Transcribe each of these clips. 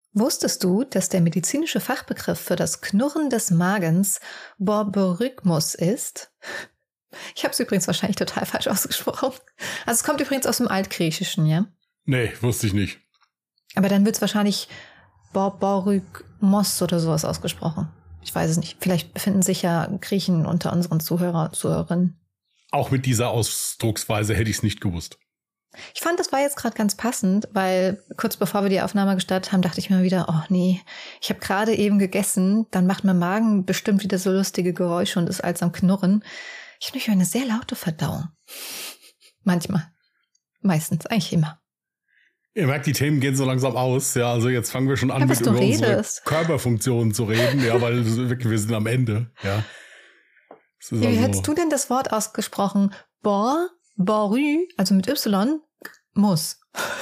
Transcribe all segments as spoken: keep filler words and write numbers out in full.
Wusstest du, dass der medizinische Fachbegriff für das Knurren des Magens Borborygmus ist? Ich habe es übrigens wahrscheinlich total falsch ausgesprochen. Also es kommt übrigens aus dem Altgriechischen, ja? Nee, wusste ich nicht. Aber dann wird es wahrscheinlich Borborygmos oder sowas ausgesprochen. Ich weiß es nicht. Vielleicht befinden sich ja Griechen unter unseren Zuhörer, Zuhörerinnen. Auch mit dieser Ausdrucksweise hätte ich es nicht gewusst. Ich fand, das war jetzt gerade ganz passend, weil kurz bevor wir die Aufnahme gestartet haben, dachte ich mir wieder, oh nee, ich habe gerade eben gegessen, dann macht mein Magen bestimmt wieder so lustige Geräusche und ist als am Knurren. Ich habe nämlich eine sehr laute Verdauung. Manchmal. Meistens, eigentlich immer. Ihr merkt, die Themen gehen so langsam aus. Ja, also jetzt fangen wir schon an, ja, mit über redest. unsere Körperfunktionen zu reden. Ja, weil wir sind am Ende. Ja. Ja, wie also hättest du denn das Wort ausgesprochen? Bor, Borü, also mit Y, muss.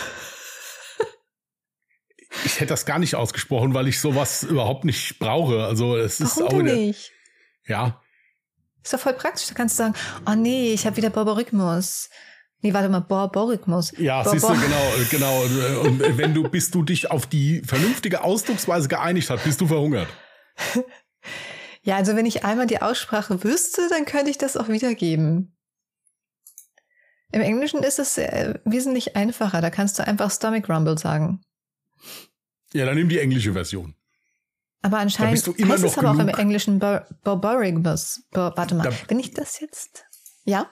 Ich hätte das gar nicht ausgesprochen, weil ich sowas überhaupt nicht brauche. Also es ist Warum auch denn nicht? Ja. Ist doch voll praktisch. Da kannst du sagen, oh nee, ich habe wieder Borborygmus. Nee, warte mal, Borborygmus. Ja, Bor siehst du, genau, genau. Und wenn du, bis du dich auf die vernünftige Ausdrucksweise geeinigt hast, bist du verhungert. Ja, also wenn ich einmal die Aussprache wüsste, dann könnte ich das auch wiedergeben. Im Englischen ist es äh, wesentlich einfacher. Da kannst du einfach Stomach Rumble sagen. Ja, dann nimm die englische Version. Aber anscheinend bist du immer heißt noch es aber genug. auch im Englischen Borborygmus. Bo warte mal, Da, bin ich das jetzt? Ja?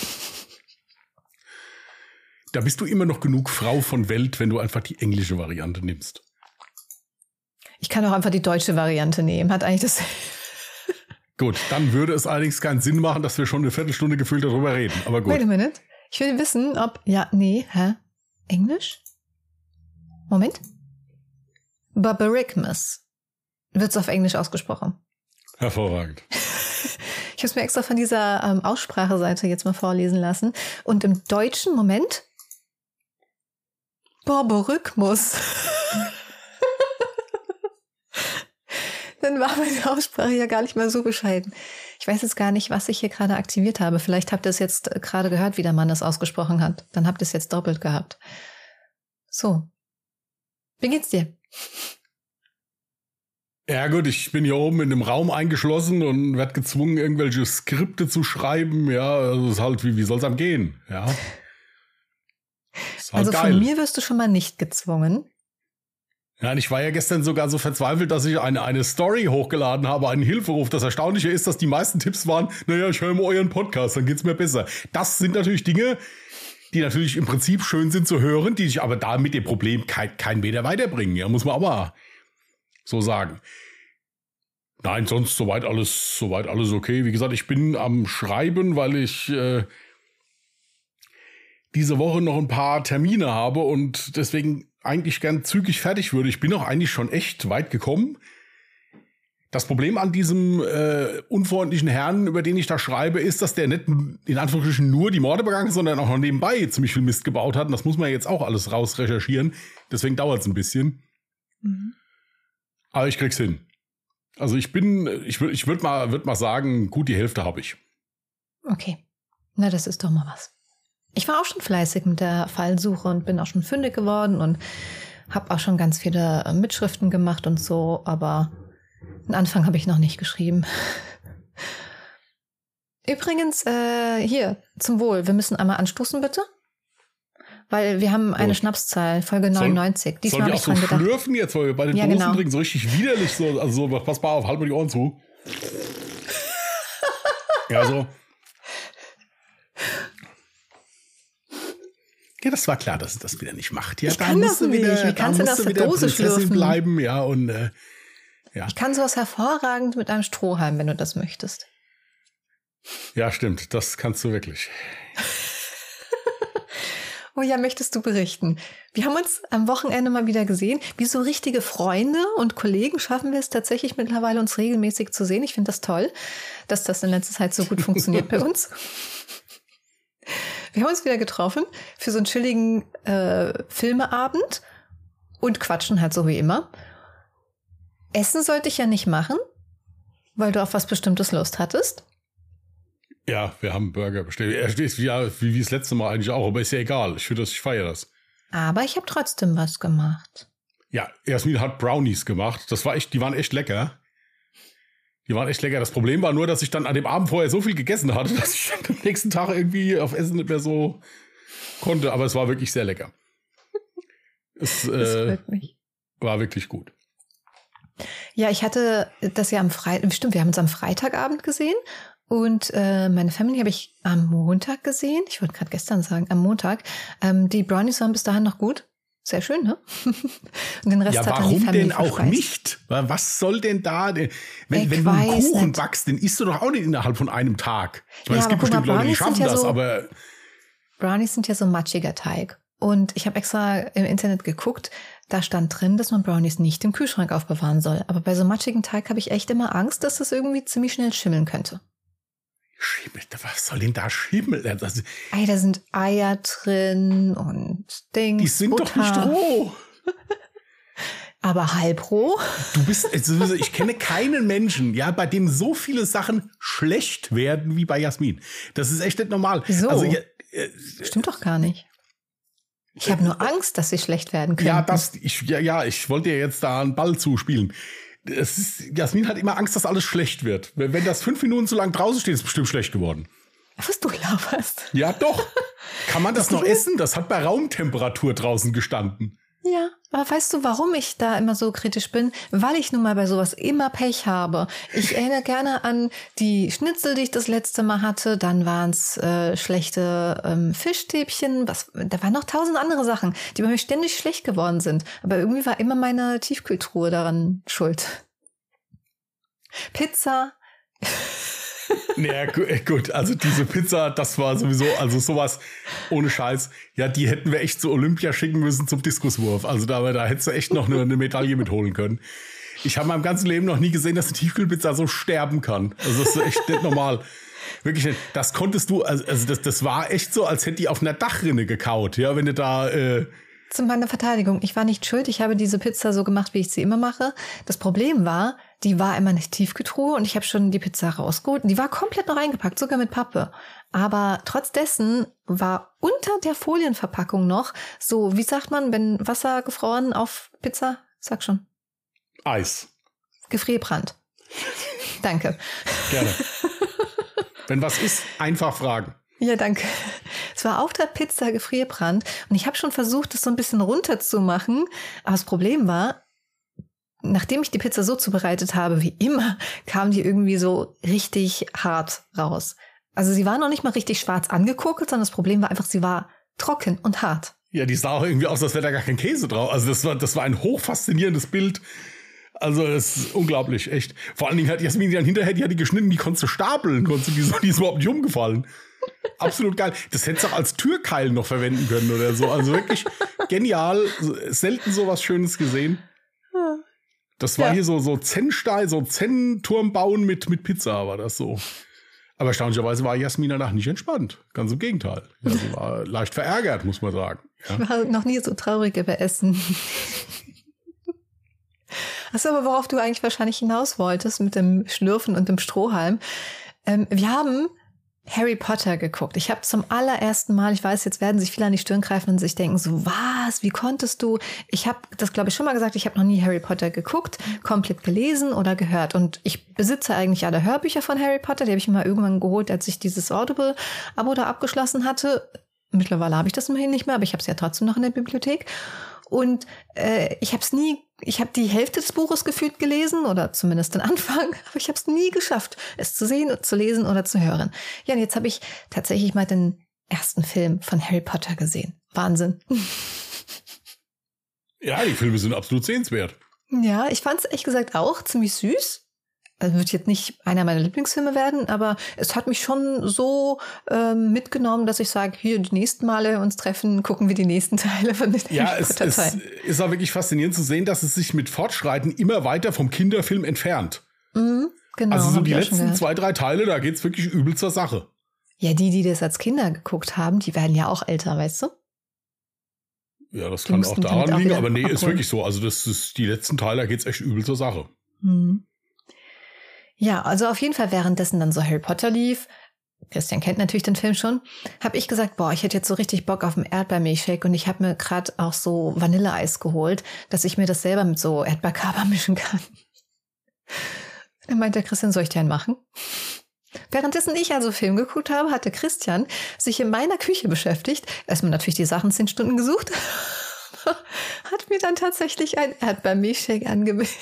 Da bist du immer noch genug Frau von Welt, wenn du einfach die englische Variante nimmst. Ich kann auch einfach die deutsche Variante nehmen. Hat eigentlich das... Gut, dann würde es allerdings keinen Sinn machen, dass wir schon eine Viertelstunde gefühlt darüber reden. Aber gut. Wait a minute. Ich will wissen, ob... Ja, nee, hä? Englisch? Moment. Borborygmus. Wird es auf Englisch ausgesprochen. Hervorragend. Ich habe es mir extra von dieser ähm, Ausspracheseite jetzt mal vorlesen lassen. Und im Deutschen, Moment... Borborygmus. Dann war meine Aussprache ja gar nicht mal so bescheiden. Ich weiß jetzt gar nicht, was ich hier gerade aktiviert habe. Vielleicht habt ihr es jetzt gerade gehört, wie der Mann das ausgesprochen hat. Dann habt ihr es jetzt doppelt gehabt. So. Wie geht's dir? Ja gut, ich bin hier oben in einem Raum eingeschlossen und werde gezwungen, irgendwelche Skripte zu schreiben. Ja, also ist halt, wie, wie soll es einem gehen? Ja. Ist halt also geil. Von mir wirst du schon mal nicht gezwungen. Ja, und ich war ja gestern sogar so verzweifelt, dass ich eine, eine Story hochgeladen habe, einen Hilferuf. Das Erstaunliche ist, dass die meisten Tipps waren, naja, ich höre mal euren Podcast, dann geht's mir besser. Das sind natürlich Dinge, die natürlich im Prinzip schön sind zu hören, die sich aber da mit dem Problem kein, kein Meter weiterbringen. Ja, muss man aber so sagen. Nein, sonst soweit alles, soweit alles okay. Wie gesagt, ich bin am Schreiben, weil ich äh, diese Woche noch ein paar Termine habe und deswegen eigentlich gern zügig fertig würde. Ich bin auch eigentlich schon echt weit gekommen. Das Problem an diesem äh, unfreundlichen Herrn, über den ich da schreibe, ist, dass der nicht in Anführungsstrichen nur die Morde begangen, sondern auch noch nebenbei ziemlich viel Mist gebaut hat. Und das muss man jetzt auch alles raus recherchieren. Deswegen dauert es ein bisschen. Mhm. Aber ich krieg's hin. Also ich bin, ich würde ich würd mal, würd mal sagen, gut die Hälfte habe ich. Okay. Na, das ist doch mal was. Ich war auch schon fleißig mit der Fallsuche und bin auch schon fündig geworden und habe auch schon ganz viele Mitschriften gemacht und so, aber einen Anfang habe ich noch nicht geschrieben. Übrigens, äh, hier, zum Wohl. Wir müssen einmal anstoßen, bitte. Weil wir haben eine oh. Schnapszahl, Folge neunundneunzig. Soll, Diesmal sollen wir auch so gedacht. Schlürfen jetzt, weil wir bei den ja, Dosen genau. trinken, so richtig widerlich. So, also so, pass mal auf, halt mal die Ohren zu. Ja, so. Ja, das war klar, dass es das wieder nicht macht. Ja, ich da kann das nicht. Wieder, Wie kannst du das der Dose schlürfen? Bleiben, ja, und, äh, ja. Ich kann sowas hervorragend mit einem Strohhalm, wenn du das möchtest. Ja, stimmt. Das kannst du wirklich. Oh ja, möchtest du berichten? Wir haben uns am Wochenende mal wieder gesehen. Wie so richtige Freunde und Kollegen schaffen wir es tatsächlich mittlerweile, uns regelmäßig zu sehen. Ich finde das toll, dass das in letzter Zeit so gut funktioniert bei uns. Wir haben uns wieder getroffen für so einen chilligen äh, Filmeabend und quatschen halt so wie immer. Essen sollte ich ja nicht machen, weil du auf was Bestimmtes Lust hattest. Ja, wir haben Burger bestellt. Er steht ja wie, wie das letzte Mal eigentlich auch, aber ist ja egal. Ich finde das, ich feiere das. Aber ich habe trotzdem was gemacht. Ja, Jasmin hat Brownies gemacht. Das war echt, die waren echt lecker. Die waren echt lecker. Das Problem war nur, dass ich dann an dem Abend vorher so viel gegessen hatte, dass ich dann am nächsten Tag irgendwie auf Essen nicht mehr so konnte. Aber es war wirklich sehr lecker. Es äh, war wirklich gut. Ja, ich hatte das ja am Freitag, stimmt, wir haben uns am Freitagabend gesehen und äh, meine Family habe ich am Montag gesehen. Ich wollte gerade gestern sagen, am Montag. Ähm, die Brownies waren bis dahin noch gut. Sehr schön, ne? Und den Rest ja, hat dann warum die Family denn auch verspeist. nicht? Was soll denn da? Denn, wenn Ich wenn du einen Kuchen nicht. backst, den isst du doch auch nicht innerhalb von einem Tag. Ich meine, Ja, es gibt aber guck bestimmt mal, Leute, die Brownies sind schaffen ja das, so- aber Brownies sind ja so matschiger Teig. Und ich habe extra im Internet geguckt, da stand drin, dass man Brownies nicht im Kühlschrank aufbewahren soll. Aber bei so matschigen Teig habe ich echt immer Angst, dass das irgendwie ziemlich schnell schimmeln könnte. Schimmel, was soll denn da schimmeln? Das, Ey, da sind Eier drin und Dings, die sind Butter. doch nicht roh. Aber halbroh? Du bist, also ich kenne keinen Menschen, ja, bei dem so viele Sachen schlecht werden wie bei Jasmin. Das ist echt nicht normal. Wieso? Also, ja, äh, Stimmt doch gar nicht. Ich habe nur Angst, dass sie schlecht werden können. ja, das, ich, ja, ja, ich wollte dir jetzt da einen Ball zuspielen. Es ist, Jasmin hat immer Angst, dass alles schlecht wird. Wenn wenn das fünf Minuten zu lang draußen steht, ist es bestimmt schlecht geworden. Was du laberst. Ja, doch. Kann man das noch essen? Das hat bei Raumtemperatur draußen gestanden. Ja, aber weißt du, warum ich da immer so kritisch bin? Weil ich nun mal bei sowas immer Pech habe. Ich erinnere gerne an die Schnitzel, die ich das letzte Mal hatte. Dann waren es äh, schlechte ähm, Fischstäbchen. Was, da waren noch tausend andere Sachen, die bei mir ständig schlecht geworden sind. Aber irgendwie war immer meine Tiefkühltruhe daran schuld. Pizza. Naja, gut, also diese Pizza, das war sowieso, also sowas ohne Scheiß. Ja, die hätten wir echt zu Olympia schicken müssen zum Diskuswurf. Also da, da hättest du echt noch eine, eine Medaille mitholen können. Ich habe in meinem ganzen Leben noch nie gesehen, dass eine Tiefkühlpizza so sterben kann. Also das ist echt nicht normal. Wirklich nicht. Das konntest du, also, also das, das war echt so, als hätte die auf einer Dachrinne gekaut. Ja, wenn du da... Äh Zu meiner Verteidigung, ich war nicht schuld. Ich habe diese Pizza so gemacht, wie ich sie immer mache. Das Problem war, die war immer nicht Tiefkühltruhe und ich habe schon die Pizza rausgeholt. Die war komplett noch eingepackt, sogar mit Pappe. Aber trotz dessen war unter der Folienverpackung noch so, wie sagt man, wenn Wasser gefroren auf Pizza? Sag schon. Eis. Gefrierbrand. Danke. Gerne. Wenn was ist, einfach fragen. Ja, danke. Es war auf der Pizza Gefrierbrand und ich habe schon versucht, das so ein bisschen runterzumachen. Aber das Problem war, nachdem ich die Pizza so zubereitet habe wie immer, kam die irgendwie so richtig hart raus. Also sie war noch nicht mal richtig schwarz angekokelt, sondern das Problem war einfach, sie war trocken und hart. Ja, die sah auch irgendwie aus, als wäre da gar kein Käse drauf. Also das war, das war ein hochfaszinierendes Bild. Also es ist unglaublich, echt. Vor allen Dingen hat Jasmin die dann hinterher, die hat die geschnitten, die konntest du stapeln, konntest du, die, so, die ist überhaupt nicht umgefallen. Absolut geil. Das hättest du auch als Türkeil noch verwenden können oder so. Also wirklich genial. Selten so was Schönes gesehen. Das war ja hier so, so Zen-Stein, so Zen-Turm bauen mit, mit Pizza, war das so. Aber erstaunlicherweise war Jasmin danach nicht entspannt. Ganz im Gegenteil. Ja, sie war leicht verärgert, muss man sagen. Ja. Ich war noch nie so traurig über Essen. Achso, aber worauf du eigentlich wahrscheinlich hinaus wolltest mit dem Schlürfen und dem Strohhalm. Ähm, wir haben Harry Potter geguckt. Ich habe zum allerersten Mal, ich weiß, jetzt werden sich viele an die Stirn greifen und sich denken so, was, wie konntest du? Ich habe das, glaube ich, schon mal gesagt, ich habe noch nie Harry Potter geguckt, komplett gelesen oder gehört. Und ich besitze eigentlich alle Hörbücher von Harry Potter. Die habe ich mir mal irgendwann geholt, als ich dieses Audible-Abo da abgeschlossen hatte. Mittlerweile habe ich das immerhin nicht mehr, aber ich habe es ja trotzdem noch in der Bibliothek. Und äh, ich habe es nie, ich habe die Hälfte des Buches gefühlt gelesen oder zumindest den Anfang, aber ich habe es nie geschafft, es zu sehen, zu lesen oder zu hören. Ja, und jetzt habe ich tatsächlich mal den ersten Film von Harry Potter gesehen. Wahnsinn. Ja, die Filme sind absolut sehenswert. Ja, ich fand es ehrlich gesagt auch ziemlich süß. Also wird jetzt nicht einer meiner Lieblingsfilme werden, aber es hat mich schon so ähm, mitgenommen, dass ich sage, hier, die nächsten Male uns treffen, gucken wir die nächsten Teile von den Ja, Harry es, Potter es Teilen. ist auch wirklich faszinierend zu sehen, dass es sich mit Fortschreiten immer weiter vom Kinderfilm entfernt. Mhm, genau. Also so hab die ich auch schon letzten gehört. zwei, drei Teile, da geht's wirklich übel zur Sache. Ja, die, die das als Kinder geguckt haben, die werden ja auch älter, weißt du? Ja, das Die kann auch mussten daran damit auch liegen, wieder aber nee, ist abholen. wirklich so. Also das ist die letzten Teile, da geht's echt übel zur Sache. Mhm. Ja, also auf jeden Fall währenddessen dann so Harry Potter lief, Christian kennt natürlich den Film schon, habe ich gesagt, boah, ich hätte jetzt so richtig Bock auf einen Erdbeermilchshake und ich habe mir gerade auch so Vanilleeis geholt, dass ich mir das selber mit so Erdbeerkaba mischen kann. Dann meinte der Christian, soll ich dir einen machen? Währenddessen ich also Film geguckt habe, hatte Christian sich in meiner Küche beschäftigt. Erstmal natürlich die Sachen zehn Stunden gesucht. Hat mir dann tatsächlich ein Erdbeermilchshake angemischt.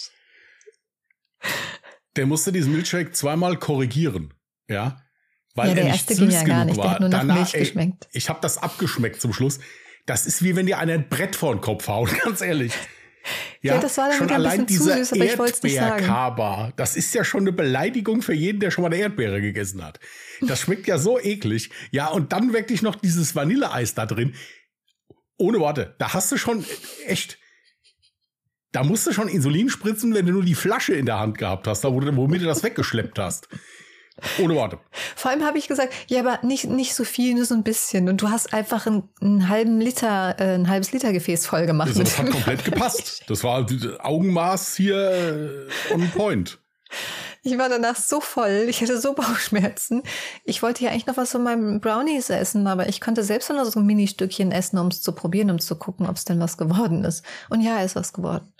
Der musste diesen Milchshake zweimal korrigieren, ja, weil ja, der er nicht erste süß ging ja gar genug nicht, war. der hat nur nach Danach, Milch ey, geschmeckt. Ich habe das abgeschmeckt zum Schluss. Das ist wie wenn dir einer ein Brett vor den Kopf haut, ganz ehrlich. Ja, ja, das war dann schon wieder ein allein bisschen zu süß, aber ich wollte es nicht sagen. Erdbeerkaba, das ist ja schon eine Beleidigung für jeden, der schon mal eine Erdbeere gegessen hat. Das schmeckt ja so eklig. Ja, und dann wirklich noch dieses Vanilleeis da drin. Ohne Worte, da hast du schon echt, da musst du schon Insulin spritzen, wenn du nur die Flasche in der Hand gehabt hast, da wo du, womit du das weggeschleppt hast. Ohne Worte. Vor allem habe ich gesagt, ja, aber nicht, nicht so viel, nur so ein bisschen. Und du hast einfach einen, einen halben Liter, äh, ein halbes Liter Gefäß voll gemacht. Also, das hat komplett gepasst. Das war Augenmaß hier on point. Ich war danach so voll, ich hatte so Bauchschmerzen. Ich wollte ja eigentlich noch was von meinem Brownies essen, aber ich konnte selbst nur so ein Mini-Stückchen essen, um es zu probieren, um zu gucken, ob es denn was geworden ist. Und ja, ist was geworden.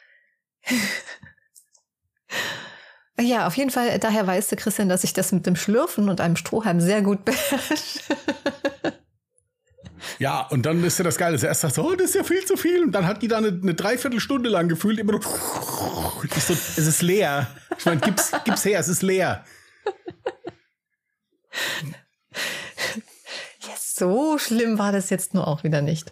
Ja, auf jeden Fall, daher weißt du, Christian, dass ich das mit dem Schlürfen und einem Strohhalm sehr gut beherrsche. Ja, und dann ist ja das Geile. Zuerst sagt so, oh, das ist ja viel zu viel. Und dann hat die da eine, eine Dreiviertelstunde lang gefühlt immer nur, ich so, es ist leer. Ich meine, gib's, gib's her, es ist leer. Ja, so schlimm war das jetzt nur auch wieder nicht.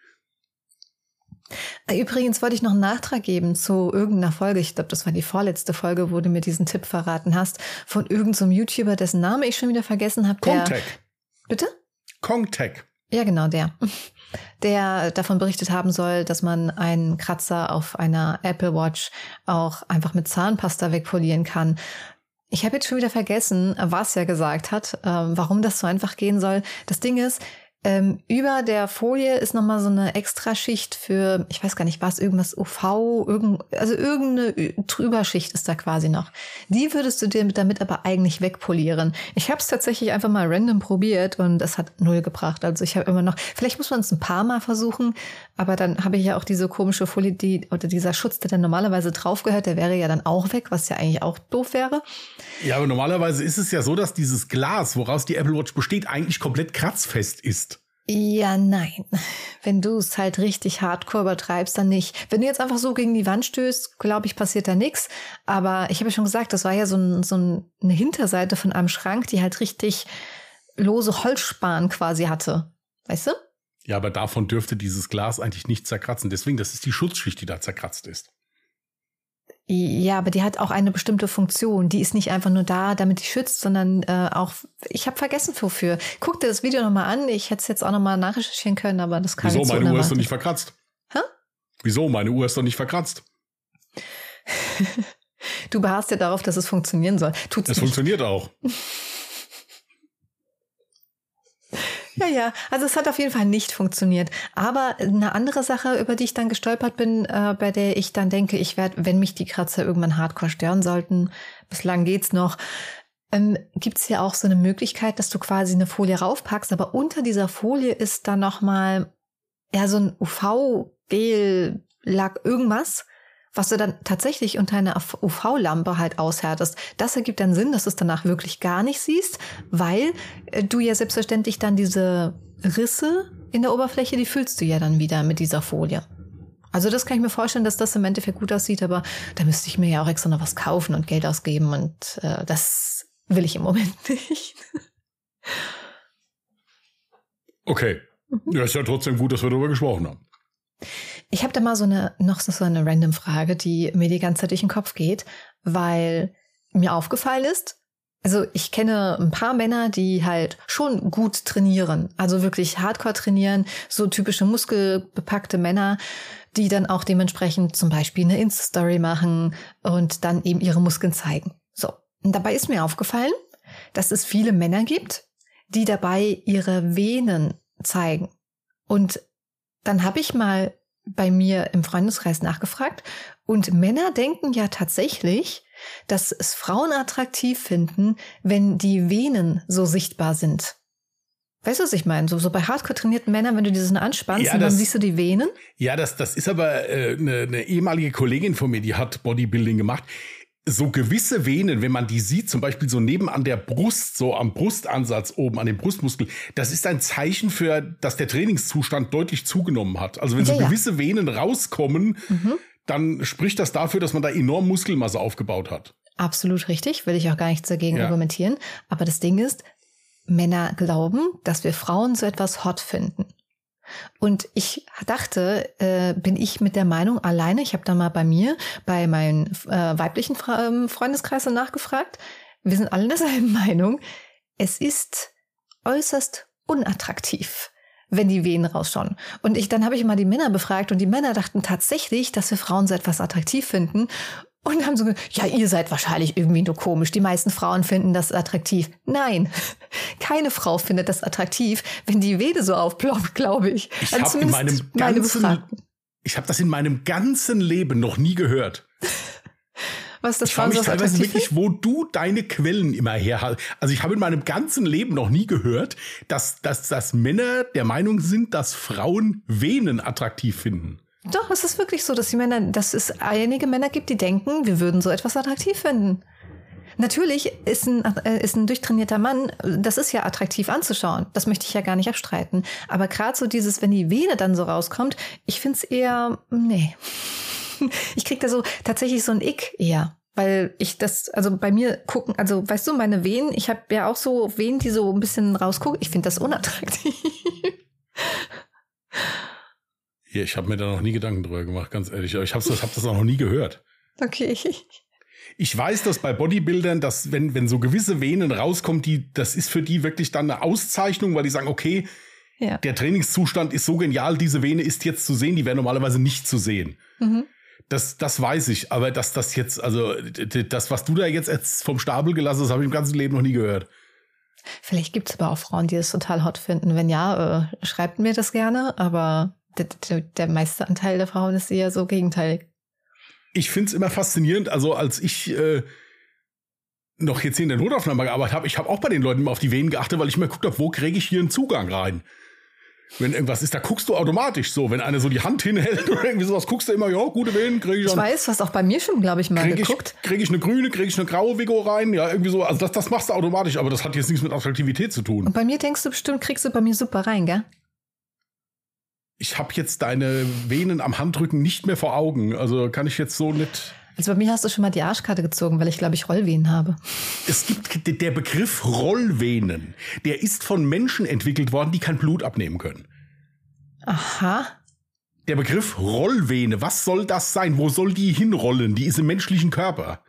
Übrigens wollte ich noch einen Nachtrag geben zu irgendeiner Folge. Ich glaube, das war die vorletzte Folge, wo du mir diesen Tipp verraten hast. Von irgendeinem so YouTuber, dessen Name ich schon wieder vergessen habe. Kongtech. Bitte? Kongtech. Ja, genau, der. Der davon berichtet haben soll, dass man einen Kratzer auf einer Apple Watch auch einfach mit Zahnpasta wegpolieren kann. Ich habe jetzt schon wieder vergessen, was er gesagt hat, ähm, warum das so einfach gehen soll. Das Ding ist, Ähm, über der Folie ist nochmal so eine Extraschicht für, ich weiß gar nicht, was, irgendwas U V, irgend, also irgendeine Trüberschicht ist da quasi noch. Die würdest du dir damit aber eigentlich wegpolieren. Ich habe es tatsächlich einfach mal random probiert und es hat null gebracht. Also ich habe immer noch, vielleicht muss man es ein paar Mal versuchen, aber dann habe ich ja auch diese komische Folie, die, oder dieser Schutz, der dann normalerweise drauf gehört, der wäre ja dann auch weg, was ja eigentlich auch doof wäre. Ja, aber normalerweise ist es ja so, dass dieses Glas, woraus die Apple Watch besteht, eigentlich komplett kratzfest ist. Ja, nein. Wenn du es halt richtig hardcore übertreibst, dann nicht. Wenn du jetzt einfach so gegen die Wand stößt, glaube ich, passiert da nichts. Aber ich habe ja schon gesagt, das war ja so, ein, so eine Hinterseite von einem Schrank, die halt richtig lose Holzspan quasi hatte. Weißt du? Ja, aber davon dürfte dieses Glas eigentlich nicht zerkratzen. Deswegen, das ist die Schutzschicht, die da zerkratzt ist. Ja, aber die hat auch eine bestimmte Funktion. Die ist nicht einfach nur da, damit die schützt, sondern äh, auch, ich habe vergessen wofür. Guck dir das Video nochmal an. Ich hätte es jetzt auch nochmal nachrecherchieren können, aber das kann Wieso? jetzt so Meine Uhr ist unerwartet. doch nicht verkratzt. Hä? Wieso? Meine Uhr ist doch nicht verkratzt. Du beharrst ja darauf, dass es funktionieren soll. Tut's Es nicht. funktioniert auch. Ja, ja, also es hat auf jeden Fall nicht funktioniert. Aber eine andere Sache, über die ich dann gestolpert bin, äh, bei der ich dann denke, ich werde, wenn mich die Kratzer irgendwann hardcore stören sollten, bislang geht's noch, ähm, gibt's ja auch so eine Möglichkeit, dass du quasi eine Folie raufpackst, aber unter dieser Folie ist dann nochmal ja so ein U V-Gel, Lack, irgendwas, was du dann tatsächlich unter einer U V-Lampe halt aushärtest. Das ergibt dann Sinn, dass du es danach wirklich gar nicht siehst, weil äh, du ja selbstverständlich dann diese Risse in der Oberfläche, die füllst du ja dann wieder mit dieser Folie. Also das kann ich mir vorstellen, dass das im Endeffekt gut aussieht, aber da müsste ich mir ja auch extra noch was kaufen und Geld ausgeben und äh, das will ich im Moment nicht. Okay. Ja, ist ja trotzdem gut, dass wir darüber gesprochen haben. Ich habe da mal so eine, noch so eine random Frage, die mir die ganze Zeit durch den Kopf geht, weil mir aufgefallen ist, also ich kenne ein paar Männer, die halt schon gut trainieren, also wirklich hardcore trainieren, so typische muskelbepackte Männer, die dann auch dementsprechend zum Beispiel eine Insta-Story machen und dann eben ihre Muskeln zeigen. So, und dabei ist mir aufgefallen, dass es viele Männer gibt, die dabei ihre Venen zeigen. Und dann habe ich mal bei mir im Freundeskreis nachgefragt und Männer denken ja tatsächlich, dass es Frauen attraktiv finden, wenn die Venen so sichtbar sind. Weißt du, was ich meine? So, so bei hardcore trainierten Männern, wenn du diesen anspannst ja, und dann das, siehst du die Venen. Ja, das, das ist aber äh, eine, eine ehemalige Kollegin von mir, die hat Bodybuilding gemacht. So gewisse Venen, wenn man die sieht, zum Beispiel so nebenan der Brust, so am Brustansatz oben, an dem Brustmuskel, das ist ein Zeichen für, dass der Trainingszustand deutlich zugenommen hat. Also wenn ja, so gewisse ja. Venen rauskommen, mhm. dann spricht das dafür, dass man da enorm Muskelmasse aufgebaut hat. Absolut richtig, will ich auch gar nichts dagegen ja. argumentieren. Aber das Ding ist, Männer glauben, dass wir Frauen so etwas hot finden. Und ich dachte, äh, bin ich mit der Meinung alleine, ich habe da mal bei mir, bei meinen äh, weiblichen Fra- Freundeskreisen nachgefragt, wir sind alle derselben Meinung, es ist äußerst unattraktiv, wenn die Venen rausschauen. Und ich, dann habe ich mal die Männer befragt und die Männer dachten tatsächlich, dass wir Frauen so etwas attraktiv finden. Und haben so gesagt, ja, ihr seid wahrscheinlich irgendwie nur komisch. Die meisten Frauen finden das attraktiv. Nein, keine Frau findet das attraktiv, wenn die Vene so aufploppt, glaube ich. Ich habe in meinem ganzen, ich habe das in meinem ganzen Leben noch nie gehört. Was das ich frage mich teilweise wirklich, wo du deine Quellen immer her hast. Also ich habe in meinem ganzen Leben noch nie gehört, dass, dass, dass Männer der Meinung sind, dass Frauen Venen attraktiv finden. Doch, es ist wirklich so, dass die Männer, dass es einige Männer gibt, die denken, wir würden so etwas attraktiv finden. Natürlich ist ein, äh, ist ein durchtrainierter Mann, das ist ja attraktiv anzuschauen. Das möchte ich ja gar nicht abstreiten. Aber gerade so dieses, wenn die Vene dann so rauskommt, ich finde es eher, nee. Ich krieg da so tatsächlich so ein Ick eher. Weil ich das, also bei mir gucken, also weißt du, meine Venen, ich habe ja auch so Venen, die so ein bisschen rausgucken. Ich finde das unattraktiv. Ja, ich habe mir da noch nie Gedanken drüber gemacht, ganz ehrlich. Aber ich habe das, hab das auch noch nie gehört. Okay. Ich weiß, dass bei Bodybuildern, dass wenn, wenn so gewisse Venen rauskommen, die, das ist für die wirklich dann eine Auszeichnung, weil die sagen, okay, ja. der Trainingszustand ist so genial, diese Vene ist jetzt zu sehen, die wäre normalerweise nicht zu sehen. Mhm. Das, das weiß ich, aber dass das jetzt, also das, was du da jetzt vom Stapel gelassen hast, habe ich im ganzen Leben noch nie gehört. Vielleicht gibt es aber auch Frauen, die das total hot finden. Wenn ja, äh, schreibt mir das gerne, aber Der, der, der meiste Anteil der Frauen ist eher so gegenteilig. Ich finde es immer faszinierend. Also als ich äh, noch jetzt hier in der Notaufnahme gearbeitet habe, ich habe auch bei den Leuten immer auf die Venen geachtet, weil ich immer geguckt habe, wo kriege ich hier einen Zugang rein. Wenn irgendwas ist, da guckst du automatisch so. Wenn einer so die Hand hinhält oder irgendwie sowas, guckst du immer, ja, gute Venen, kriege ich Ich an. weiß, du hast auch bei mir schon, glaube ich, mal krieg geguckt. Kriege ich eine grüne, kriege ich eine graue Vigo rein? Ja, irgendwie so. Also das, das machst du automatisch, aber das hat jetzt nichts mit Attraktivität zu tun. Und bei mir denkst du bestimmt, kriegst du bei mir super rein, gell? Ich habe jetzt deine Venen am Handrücken nicht mehr vor Augen. Also kann ich jetzt so nicht... Also bei mir hast du schon mal die Arschkarte gezogen, weil ich, glaube ich, Rollvenen habe. Es gibt der Begriff Rollvenen. Der ist von Menschen entwickelt worden, die kein Blut abnehmen können. Aha. Der Begriff Rollvene, was soll das sein? Wo soll die hinrollen? Die ist im menschlichen Körper.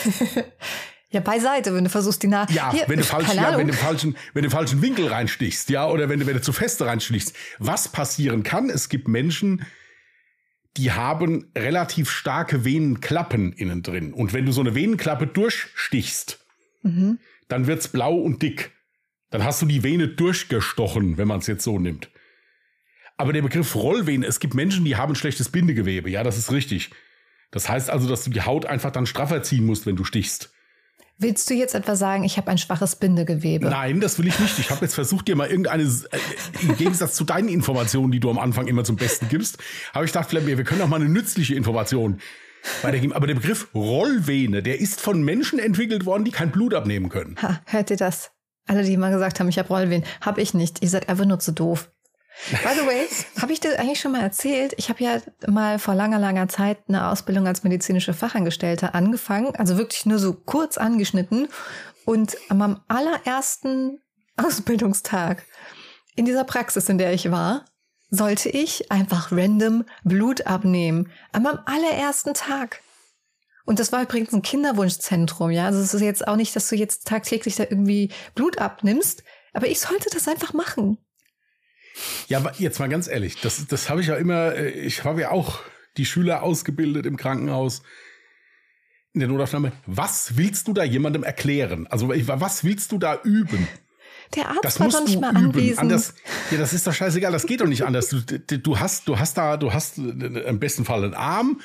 Ja, beiseite, wenn du versuchst, die Naht... Ja, wenn du, falsch, ja wenn, du falschen, wenn du falschen Winkel reinstichst, ja, oder wenn du, wenn du zu feste reinstichst. Was passieren kann, es gibt Menschen, die haben relativ starke Venenklappen innen drin. Und wenn du so eine Venenklappe durchstichst, mhm. dann wird's blau und dick. Dann hast du die Vene durchgestochen, wenn man es jetzt so nimmt. Aber der Begriff Rollvene, es gibt Menschen, die haben schlechtes Bindegewebe. Ja, das ist richtig. Das heißt also, dass du die Haut einfach dann straffer ziehen musst, wenn du stichst. Willst du jetzt etwa sagen, ich habe ein schwaches Bindegewebe? Nein, das will ich nicht. Ich habe jetzt versucht, dir mal irgendeine, äh, im Gegensatz zu deinen Informationen, die du am Anfang immer zum Besten gibst, habe ich gedacht, vielleicht, wir können auch mal eine nützliche Information weitergeben. Aber der Begriff Rollvene, der ist von Menschen entwickelt worden, die kein Blut abnehmen können. Ha, hört ihr das? Alle, die mal gesagt haben, ich habe Rollvenen, habe ich nicht. Ihr seid einfach nur zu doof. By the way, habe ich dir eigentlich schon mal erzählt, ich habe ja mal vor langer, langer Zeit eine Ausbildung als medizinische Fachangestellte angefangen, also wirklich nur so kurz angeschnitten. Und am allerersten Ausbildungstag in dieser Praxis, in der ich war, sollte ich einfach random Blut abnehmen. Am allerersten Tag. Und das war übrigens ein Kinderwunschzentrum, ja. Also es ist jetzt auch nicht, dass du jetzt tagtäglich da irgendwie Blut abnimmst, aber ich sollte das einfach machen. Ja, aber jetzt mal ganz ehrlich, das, das habe ich ja immer, ich habe ja auch die Schüler ausgebildet im Krankenhaus, in der Notaufnahme. Was willst du da jemandem erklären? Also was willst du da üben? Der Arzt das war doch nicht mal üben. anwesend. Anders, ja, das ist doch scheißegal, das geht doch nicht anders. Du, du, hast, du hast da, du hast im besten Fall einen Arm,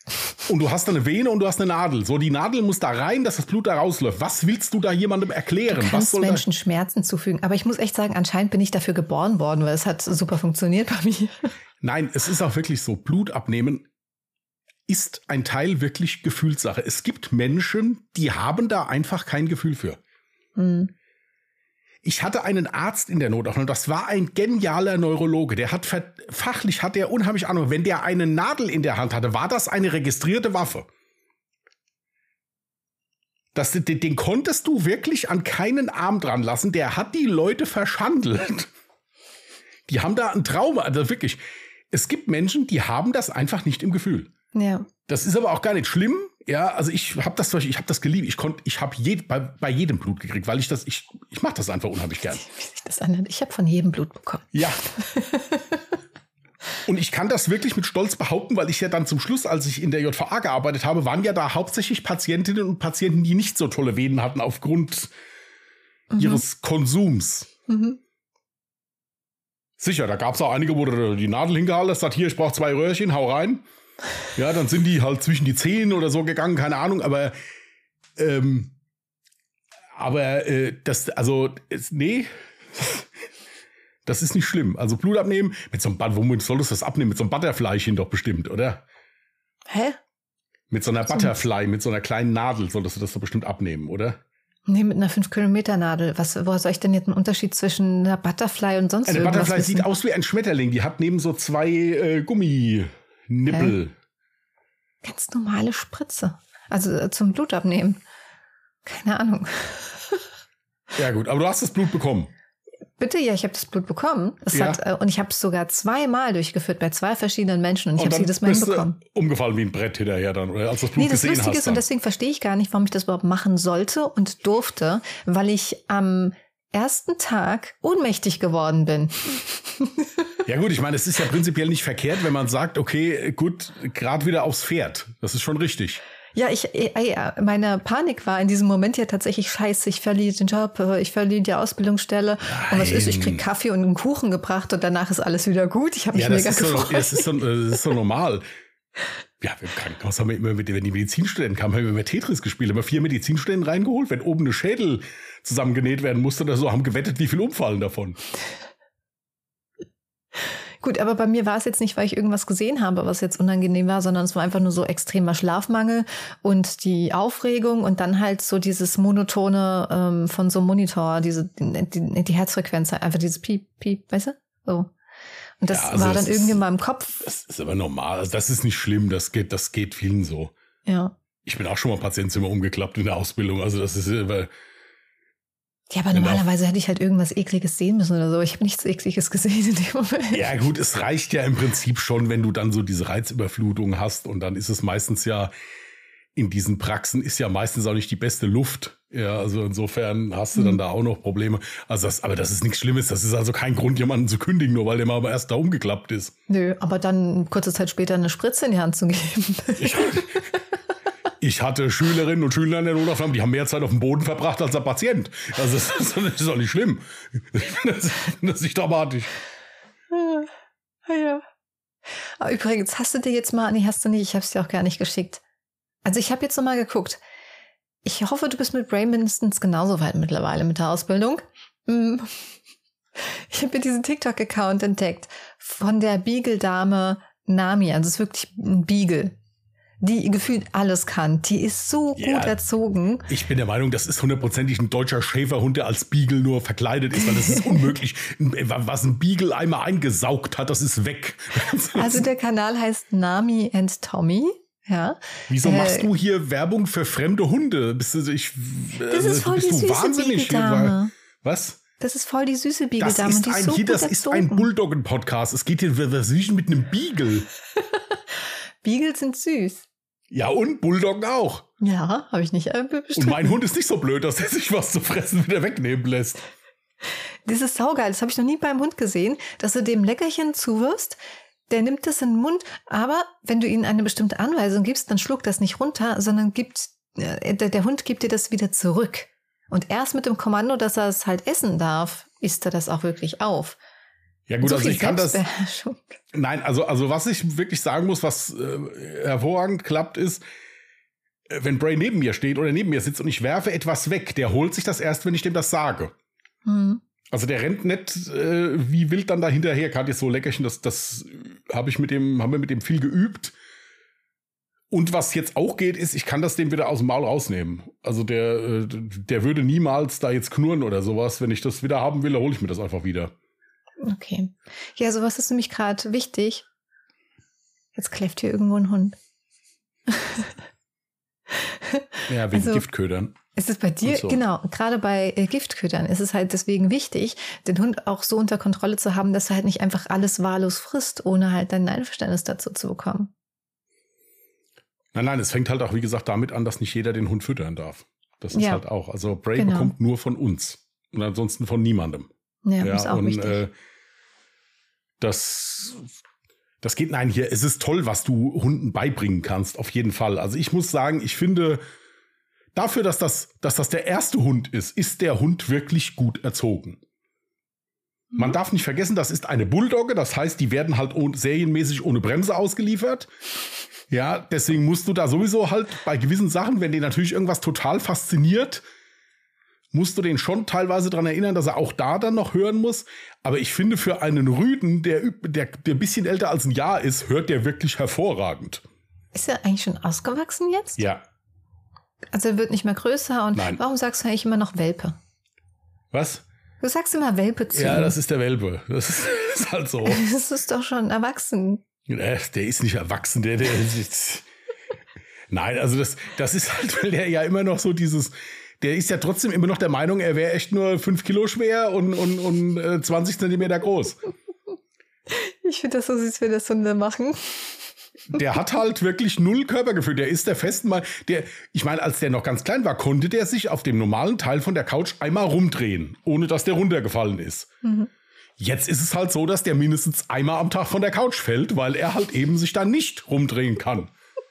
Und du hast eine Vene und du hast eine Nadel. So, die Nadel muss da rein, dass das Blut da rausläuft. Was willst du da jemandem erklären? Du kannst Was soll Menschen da? Schmerzen zufügen. Aber ich muss echt sagen, anscheinend bin ich dafür geboren worden, weil es hat super funktioniert bei mir. Nein, es ist auch wirklich so. Blut abnehmen ist ein Teil wirklich Gefühlssache. Es gibt Menschen, die haben da einfach kein Gefühl für. Hm. Ich hatte einen Arzt in der Notaufnahme, das war ein genialer Neurologe. Der hat fachlich hat der unheimlich Ahnung. Wenn der eine Nadel in der Hand hatte, war das eine registrierte Waffe. Das, den, den konntest du wirklich an keinen Arm dran lassen. Der hat die Leute verschandelt. Die haben da ein Trauma. Also wirklich, es gibt Menschen, die haben das einfach nicht im Gefühl. Ja. Das ist aber auch gar nicht schlimm. Ja, also ich habe das, ich habe das geliebt. Ich konnte, ich habe je, bei, bei jedem Blut gekriegt, weil ich das, ich, ich mache das einfach unheimlich gern. Wie sich das anhört. Ich habe von jedem Blut bekommen. Ja. Und ich kann das wirklich mit Stolz behaupten, weil ich ja dann zum Schluss, als ich in der J V A gearbeitet habe, waren ja da hauptsächlich Patientinnen und Patienten, die nicht so tolle Venen hatten aufgrund mhm. ihres Konsums. Mhm. Sicher, da gab es auch einige, wo du die Nadel hingehalten hast, sagt, hier, ich brauche zwei Röhrchen, hau rein. Ja, dann sind die halt zwischen die Zehen oder so gegangen, keine Ahnung, aber ähm, aber äh, das, also, es, nee, das ist nicht schlimm. Also Blut abnehmen, mit so einem, womit solltest du das abnehmen? Mit so einem Butterflychen doch bestimmt, oder? Hä? Mit so einer Butterfly, mit so einer kleinen Nadel solltest du das doch bestimmt abnehmen, oder? Nee, mit einer fünf Kilometer Nadel. Was, woher soll ich denn jetzt einen Unterschied zwischen einer Butterfly und sonst Eine irgendwas Butterfly wissen? sieht aus wie ein Schmetterling. Die hat neben so zwei äh, Gumminippel. Hä? Ganz normale Spritze. Also äh, zum Blut abnehmen. Keine Ahnung. Ja gut, aber du hast das Blut bekommen. Bitte, ja, ich habe das Blut bekommen. Es ja. hat, äh, und ich habe es sogar zweimal durchgeführt bei zwei verschiedenen Menschen und ich habe jedes Mal bist hinbekommen. Du umgefallen wie ein Brett hinterher dann, oder als das Blut nee, das gesehen Lustige hast. Ist, und deswegen verstehe ich gar nicht, warum ich das überhaupt machen sollte und durfte, weil ich am ersten Tag ohnmächtig geworden bin. Ja gut, ich meine, es ist ja prinzipiell nicht verkehrt, wenn man sagt, okay, gut, gerade wieder aufs Pferd. Das ist schon richtig. Ja, ich, ey, meine Panik war in diesem Moment ja tatsächlich scheiße. Ich verliere den Job, ich verliere die Ausbildungsstelle. Nein. Und was ist, ich krieg Kaffee und einen Kuchen gebracht und danach ist alles wieder gut. Ich habe mich ja, mega ist gefreut. So, das, ist so, das ist so normal. Ja, im Krankenhaus haben wir immer, wenn die Medizinstudenten kamen, haben wir immer Tetris gespielt, haben wir vier Medizinstudenten reingeholt, wenn oben eine Schädel zusammengenäht werden musste oder so, haben gewettet, wie viel umfallen davon. Gut, aber bei mir war es jetzt nicht, weil ich irgendwas gesehen habe, was jetzt unangenehm war, sondern es war einfach nur so extremer Schlafmangel und die Aufregung und dann halt so dieses monotone ähm, von so einem Monitor, diese die, die Herzfrequenz, einfach dieses Piep, Piep, weißt du? So. Und das ja, also war dann irgendwie in meinem Kopf. Das ist aber normal, also das ist nicht schlimm, das geht, das geht vielen so. Ja. Ich bin auch schon mal Patientenzimmer umgeklappt in der Ausbildung, also das ist weil ja, aber normalerweise hätte ich halt irgendwas Ekliges sehen müssen oder so. Ich habe nichts Ekliges gesehen in dem Moment. Ja gut, es reicht ja im Prinzip schon, wenn du dann so diese Reizüberflutung hast und dann ist es meistens ja, in diesen Praxen ist ja meistens auch nicht die beste Luft. Ja, also insofern hast du dann mhm. da auch noch Probleme. Also das, aber das ist nichts Schlimmes. Das ist also kein Grund, jemanden zu kündigen, nur weil der mal aber erst da umgeklappt ist. Nö, aber dann kurze Zeit später eine Spritze in die Hand zu geben. Ich, Ich hatte Schülerinnen und Schüler in der Notaufnahme, die haben mehr Zeit auf dem Boden verbracht als der Patient. Also das ist, das ist doch nicht schlimm. Das, das ist nicht dramatisch. Ja. Aber übrigens, hast du dir jetzt mal, nee, hast du nicht, ich habe es dir auch gar nicht geschickt. Also ich habe jetzt noch mal geguckt. Ich hoffe, du bist mit Brain mindestens genauso weit mittlerweile mit der Ausbildung. Ich habe mir diesen TikTok-Account entdeckt von der Beagle-Dame Nami. Also es ist wirklich ein Beagle, die gefühlt alles kann. Die ist so ja, gut erzogen. Ich bin der Meinung, das ist hundertprozentig ein deutscher Schäferhund, der als Beagle nur verkleidet ist, weil das ist unmöglich. Was ein Beagle einmal eingesaugt hat, das ist weg. Also der Kanal heißt Nami and Tommy. Ja. Wieso äh, machst du hier Werbung für fremde Hunde? Bist du, ich, das ist voll bist die du süße wahnsinnig? Beagle-Dame. Was? Das ist voll die süße Beagle-Dame. Das ist, ein, so hier, das ist ein Bulldoggen-Podcast. Es geht hier über Süßen mit einem Beagle. Beagles sind süß. Ja, und Bulldoggen auch. Ja, habe ich nicht äh, bestritten. Und mein Hund ist nicht so blöd, dass er sich was zu fressen wieder wegnehmen lässt. Das ist saugeil. Das habe ich noch nie beim Hund gesehen, dass du dem Leckerchen zuwirfst, der nimmt das in den Mund, aber wenn du ihm eine bestimmte Anweisung gibst, dann schluckt das nicht runter, sondern gibt äh, der, der Hund gibt dir das wieder zurück. Und erst mit dem Kommando, dass er es halt essen darf, isst er das auch wirklich auf. Ja gut, so also ich kann das. Selbstbeherrschung. Nein, also, also was ich wirklich sagen muss, was äh, hervorragend klappt, ist, äh, wenn Bray neben mir steht oder neben mir sitzt und ich werfe etwas weg, der holt sich das erst, wenn ich dem das sage. Mhm. Also der rennt nicht äh, wie wild dann da hinterher, gerade jetzt so Leckerchen, das, das habe ich mit dem, haben wir mit dem viel geübt. Und was jetzt auch geht, ist, ich kann das dem wieder aus dem Maul rausnehmen. Also der, äh, der würde niemals da jetzt knurren oder sowas. Wenn ich das wieder haben will, dann hole ich mir das einfach wieder. Okay. Ja, sowas ist nämlich gerade wichtig. Jetzt kläfft hier irgendwo ein Hund. Ja, wegen also, Giftködern. Ist es bei dir, so. Genau, gerade bei äh, Giftködern ist es halt deswegen wichtig, den Hund auch so unter Kontrolle zu haben, dass er halt nicht einfach alles wahllos frisst, ohne halt dein Einverständnis dazu zu bekommen. Nein, nein, es fängt halt auch, wie gesagt, damit an, dass nicht jeder den Hund füttern darf. Das ist ja. halt auch, also Bray genau. bekommt nur von uns und ansonsten von niemandem. Ja, ja ist auch und, wichtig. Äh, das, das geht, nein, hier, es ist toll, was du Hunden beibringen kannst, auf jeden Fall. Also ich muss sagen, ich finde, dafür, dass das, dass das der erste Hund ist, ist der Hund wirklich gut erzogen. Mhm. Man darf nicht vergessen, das ist eine Bulldogge, das heißt, die werden halt ohne, serienmäßig ohne Bremse ausgeliefert. Ja, deswegen musst du da sowieso halt bei gewissen Sachen, wenn den natürlich irgendwas total fasziniert, musst du den schon teilweise daran erinnern, dass er auch da dann noch hören muss. Aber ich finde, für einen Rüden, der, der, der ein bisschen älter als ein Jahr ist, hört der wirklich hervorragend. Ist er eigentlich schon ausgewachsen jetzt? Ja. Also er wird nicht mehr größer. Und Nein. Warum sagst du eigentlich immer noch Welpe? Was? Du sagst immer Welpe zu. Ja, das ist der Welpe. Das ist, ist halt so. Das ist doch schon erwachsen. Der ist nicht erwachsen. Der, der ist Nein, also das, das ist halt, weil der ja immer noch so dieses... Der ist ja trotzdem immer noch der Meinung, er wäre echt nur fünf Kilo schwer und, und, und äh, zwanzig Zentimeter groß. Ich finde das so süß, wenn das Hunde machen. Der hat halt wirklich null Körpergefühl. Der ist der festen Mal. Der, ich meine, als der noch ganz klein war, konnte der sich auf dem normalen Teil von der Couch einmal rumdrehen, ohne dass der runtergefallen ist. Mhm. Jetzt ist es halt so, dass der mindestens einmal am Tag von der Couch fällt, weil er halt eben sich da nicht rumdrehen kann.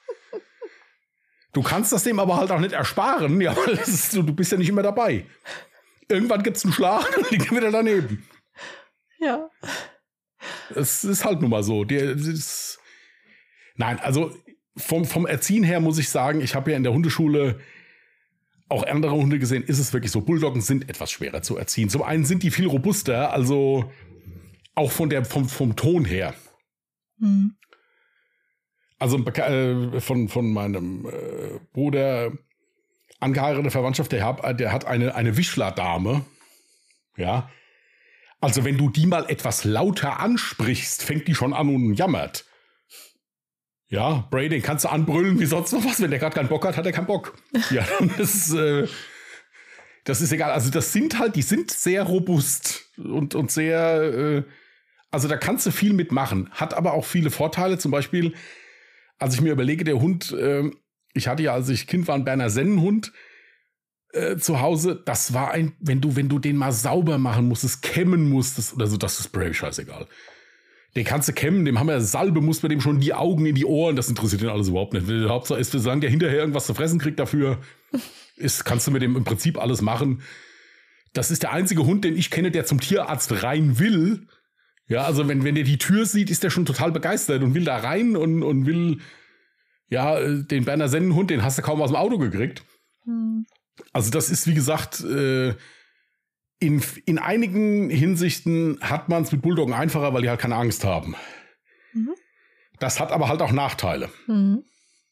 Du kannst das dem aber halt auch nicht ersparen, ja, weil das ist so, du bist ja nicht immer dabei. Irgendwann gibt's einen Schlag und liegt wieder daneben. Ja. Es ist halt nun mal so. Der, ist Nein, also vom, vom Erziehen her muss ich sagen, ich habe ja in der Hundeschule auch andere Hunde gesehen, ist es wirklich so. Bulldoggen sind etwas schwerer zu erziehen. Zum einen sind die viel robuster, also auch von der, vom, vom Ton her. Mhm. Also äh, von, von meinem äh, Bruder, angeheiratete Verwandtschaft, der hat, der hat eine, eine Wischler-Dame. Ja. Also wenn du die mal etwas lauter ansprichst, fängt die schon an und jammert. Ja, Bray, den kannst du anbrüllen wie sonst noch was. Wenn der gerade keinen Bock hat, hat er keinen Bock. Ja, das ist, äh, das ist egal. Also das sind halt, die sind sehr robust und, und sehr, äh, also da kannst du viel mitmachen. Hat aber auch viele Vorteile, zum Beispiel... Als ich mir überlege, der Hund, äh, ich hatte ja, als ich Kind war, einen Berner Sennenhund äh, zu Hause. Das war ein, wenn du, wenn du den mal sauber machen musstest, kämmen musstest oder so, das ist Brave scheißegal. Den kannst du kämmen, dem haben wir Salbe, muss man dem schon die Augen in die Ohren, das interessiert den alles überhaupt nicht. Hauptsache ist, solange der hinterher irgendwas zu fressen kriegt dafür, ist, kannst du mit dem im Prinzip alles machen. Das ist der einzige Hund, den ich kenne, der zum Tierarzt rein will. Ja, also wenn, wenn der die Tür sieht, ist der schon total begeistert und will da rein und, und will, ja, den Berner Sennenhund, den hast du kaum aus dem Auto gekriegt. Hm. Also das ist, wie gesagt, äh, in, in einigen Hinsichten hat man es mit Bulldoggen einfacher, weil die halt keine Angst haben. Mhm. Das hat aber halt auch Nachteile. Mhm.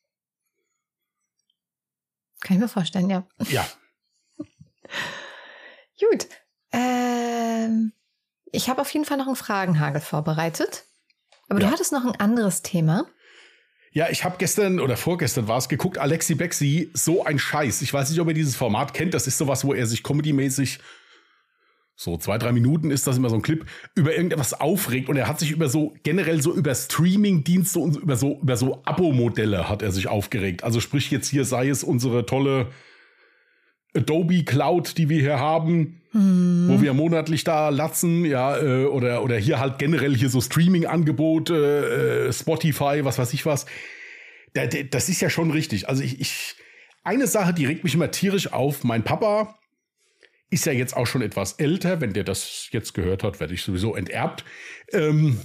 Kann ich mir vorstellen, ja. Ja. Gut. Ähm... Ich habe auf jeden Fall noch einen Fragenhagel vorbereitet. Aber ja. Du hattest noch ein anderes Thema. Ja, ich habe gestern oder vorgestern war es geguckt, Alexi Bexi, so ein Scheiß. Ich weiß nicht, ob ihr dieses Format kennt. Das ist sowas, wo er sich comedymäßig, so zwei, drei Minuten ist das immer so ein Clip, über irgendetwas aufregt. Und er hat sich über so, generell so über Streaming-Dienste und über so, über so Abo-Modelle hat er sich aufgeregt. Also sprich jetzt hier sei es unsere tolle Adobe Cloud, die wir hier haben, hm. wo wir monatlich da latzen, ja, äh, oder, oder hier halt generell hier so Streaming-Angebote, äh, Spotify, was weiß ich was. Da, da, das ist ja schon richtig. Also ich, ich, eine Sache, die regt mich immer tierisch auf. Mein Papa ist ja jetzt auch schon etwas älter. Wenn der das jetzt gehört hat, werde ich sowieso enterbt. Ähm,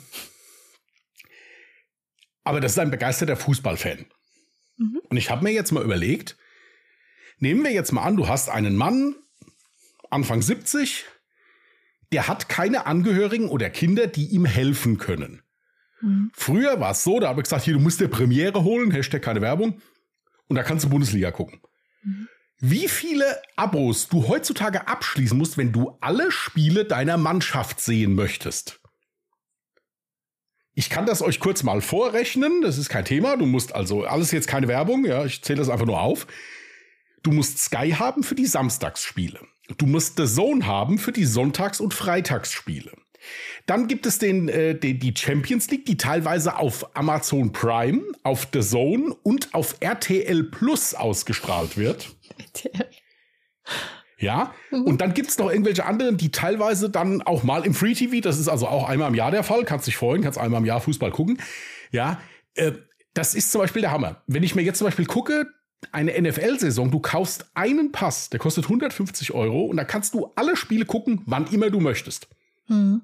aber das ist ein begeisterter Fußballfan. Mhm. Und ich habe mir jetzt mal überlegt, nehmen wir jetzt mal an, du hast einen Mann, Anfang siebzig, der hat keine Angehörigen oder Kinder, die ihm helfen können. Mhm. Früher war es so, da habe ich gesagt, hier, du musst dir Premiere holen, Hashtag keine Werbung, und da kannst du Bundesliga gucken. Mhm. Wie viele Abos du heutzutage abschließen musst, wenn du alle Spiele deiner Mannschaft sehen möchtest. Ich kann das euch kurz mal vorrechnen, das ist kein Thema. Du musst also, alles jetzt keine Werbung, ja, ich zähle das einfach nur auf. Du musst Sky haben für die Samstagsspiele. Du musst The Zone haben für die Sonntags- und Freitagsspiele. Dann gibt es den, äh, den, die Champions League, die teilweise auf Amazon Prime, auf The Zone und auf R T L Plus ausgestrahlt wird. Ja, mhm. Und dann gibt es noch irgendwelche anderen, die teilweise dann auch mal im Free T V, das ist also auch einmal im Jahr der Fall, kannst dich freuen, kannst einmal im Jahr Fußball gucken. Ja, äh, das ist zum Beispiel der Hammer. Wenn ich mir jetzt zum Beispiel gucke, eine N F L-Saison, du kaufst einen Pass, der kostet hundertfünfzig Euro und da kannst du alle Spiele gucken, wann immer du möchtest. Mhm.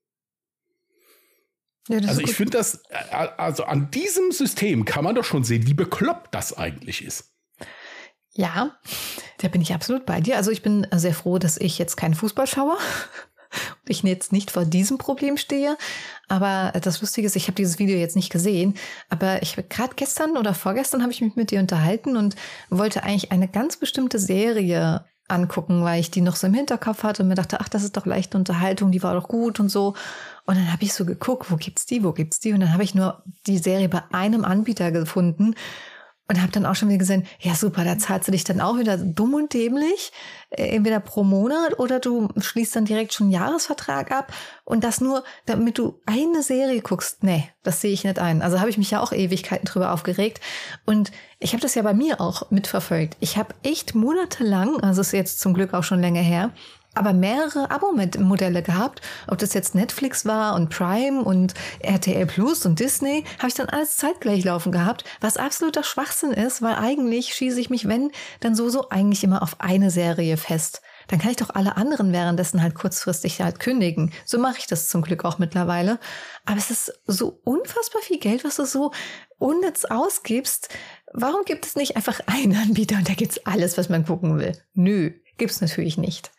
Ja, also ich finde das, also an diesem System kann man doch schon sehen, wie bekloppt das eigentlich ist. Ja, da bin ich absolut bei dir. Also ich bin sehr froh, dass ich jetzt keinen Fußball schaue und ich jetzt nicht vor diesem Problem stehe. Aber das Lustige ist, ich habe dieses Video jetzt nicht gesehen, aber ich gerade gestern oder vorgestern habe ich mich mit dir unterhalten und wollte eigentlich eine ganz bestimmte Serie angucken, weil ich die noch so im Hinterkopf hatte und mir dachte, ach, das ist doch leichte Unterhaltung, die war doch gut und so. Und dann habe ich so geguckt, wo gibt's die, wo gibt's die? Und dann habe ich nur die Serie bei einem Anbieter gefunden und habe dann auch schon wieder gesehen, ja super, da zahlst du dich dann auch wieder dumm und dämlich, entweder pro Monat oder du schließt dann direkt schon einen Jahresvertrag ab und das nur, damit du eine Serie guckst. Nee, das sehe ich nicht ein. Also habe ich mich ja auch Ewigkeiten drüber aufgeregt und ich habe das ja bei mir auch mitverfolgt. Ich habe echt monatelang, also ist jetzt zum Glück auch schon länger her, aber mehrere Abo-Modelle gehabt, ob das jetzt Netflix war und Prime und R T L Plus und Disney, habe ich dann alles zeitgleich laufen gehabt, was absoluter Schwachsinn ist, weil eigentlich schieße ich mich, wenn, dann sowieso eigentlich immer auf eine Serie fest. Dann kann ich doch alle anderen währenddessen halt kurzfristig halt kündigen. So mache ich das zum Glück auch mittlerweile. Aber es ist so unfassbar viel Geld, was du so unnütz ausgibst. Warum gibt es nicht einfach einen Anbieter und da gibt's alles, was man gucken will? Nö, gibt's natürlich nicht.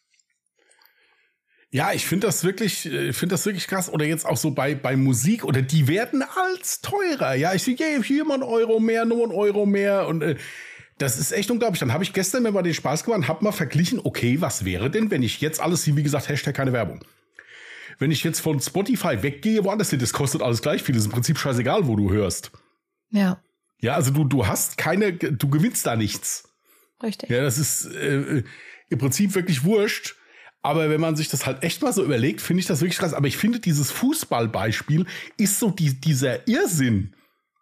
Ja, ich finde das wirklich, ich finde das wirklich krass. Oder jetzt auch so bei, bei Musik, oder die werden als teurer. Ja, ich sehe, yeah, hier mal einen Euro mehr, nur einen Euro mehr. Und äh, das ist echt unglaublich. Dann habe ich gestern mir mal den Spaß gemacht, habe mal verglichen, okay, was wäre denn, wenn ich jetzt alles, wie gesagt, Hashtag keine Werbung. Wenn ich jetzt von Spotify weggehe, woanders hin, das kostet alles gleich viel. Das ist im Prinzip scheißegal, wo du hörst. Ja. Ja, also du, du hast keine, du gewinnst da nichts. Richtig. Ja, das ist äh, im Prinzip wirklich wurscht. Aber wenn man sich das halt echt mal so überlegt, finde ich das wirklich krass. Aber ich finde, dieses Fußballbeispiel ist so die, dieser Irrsinn.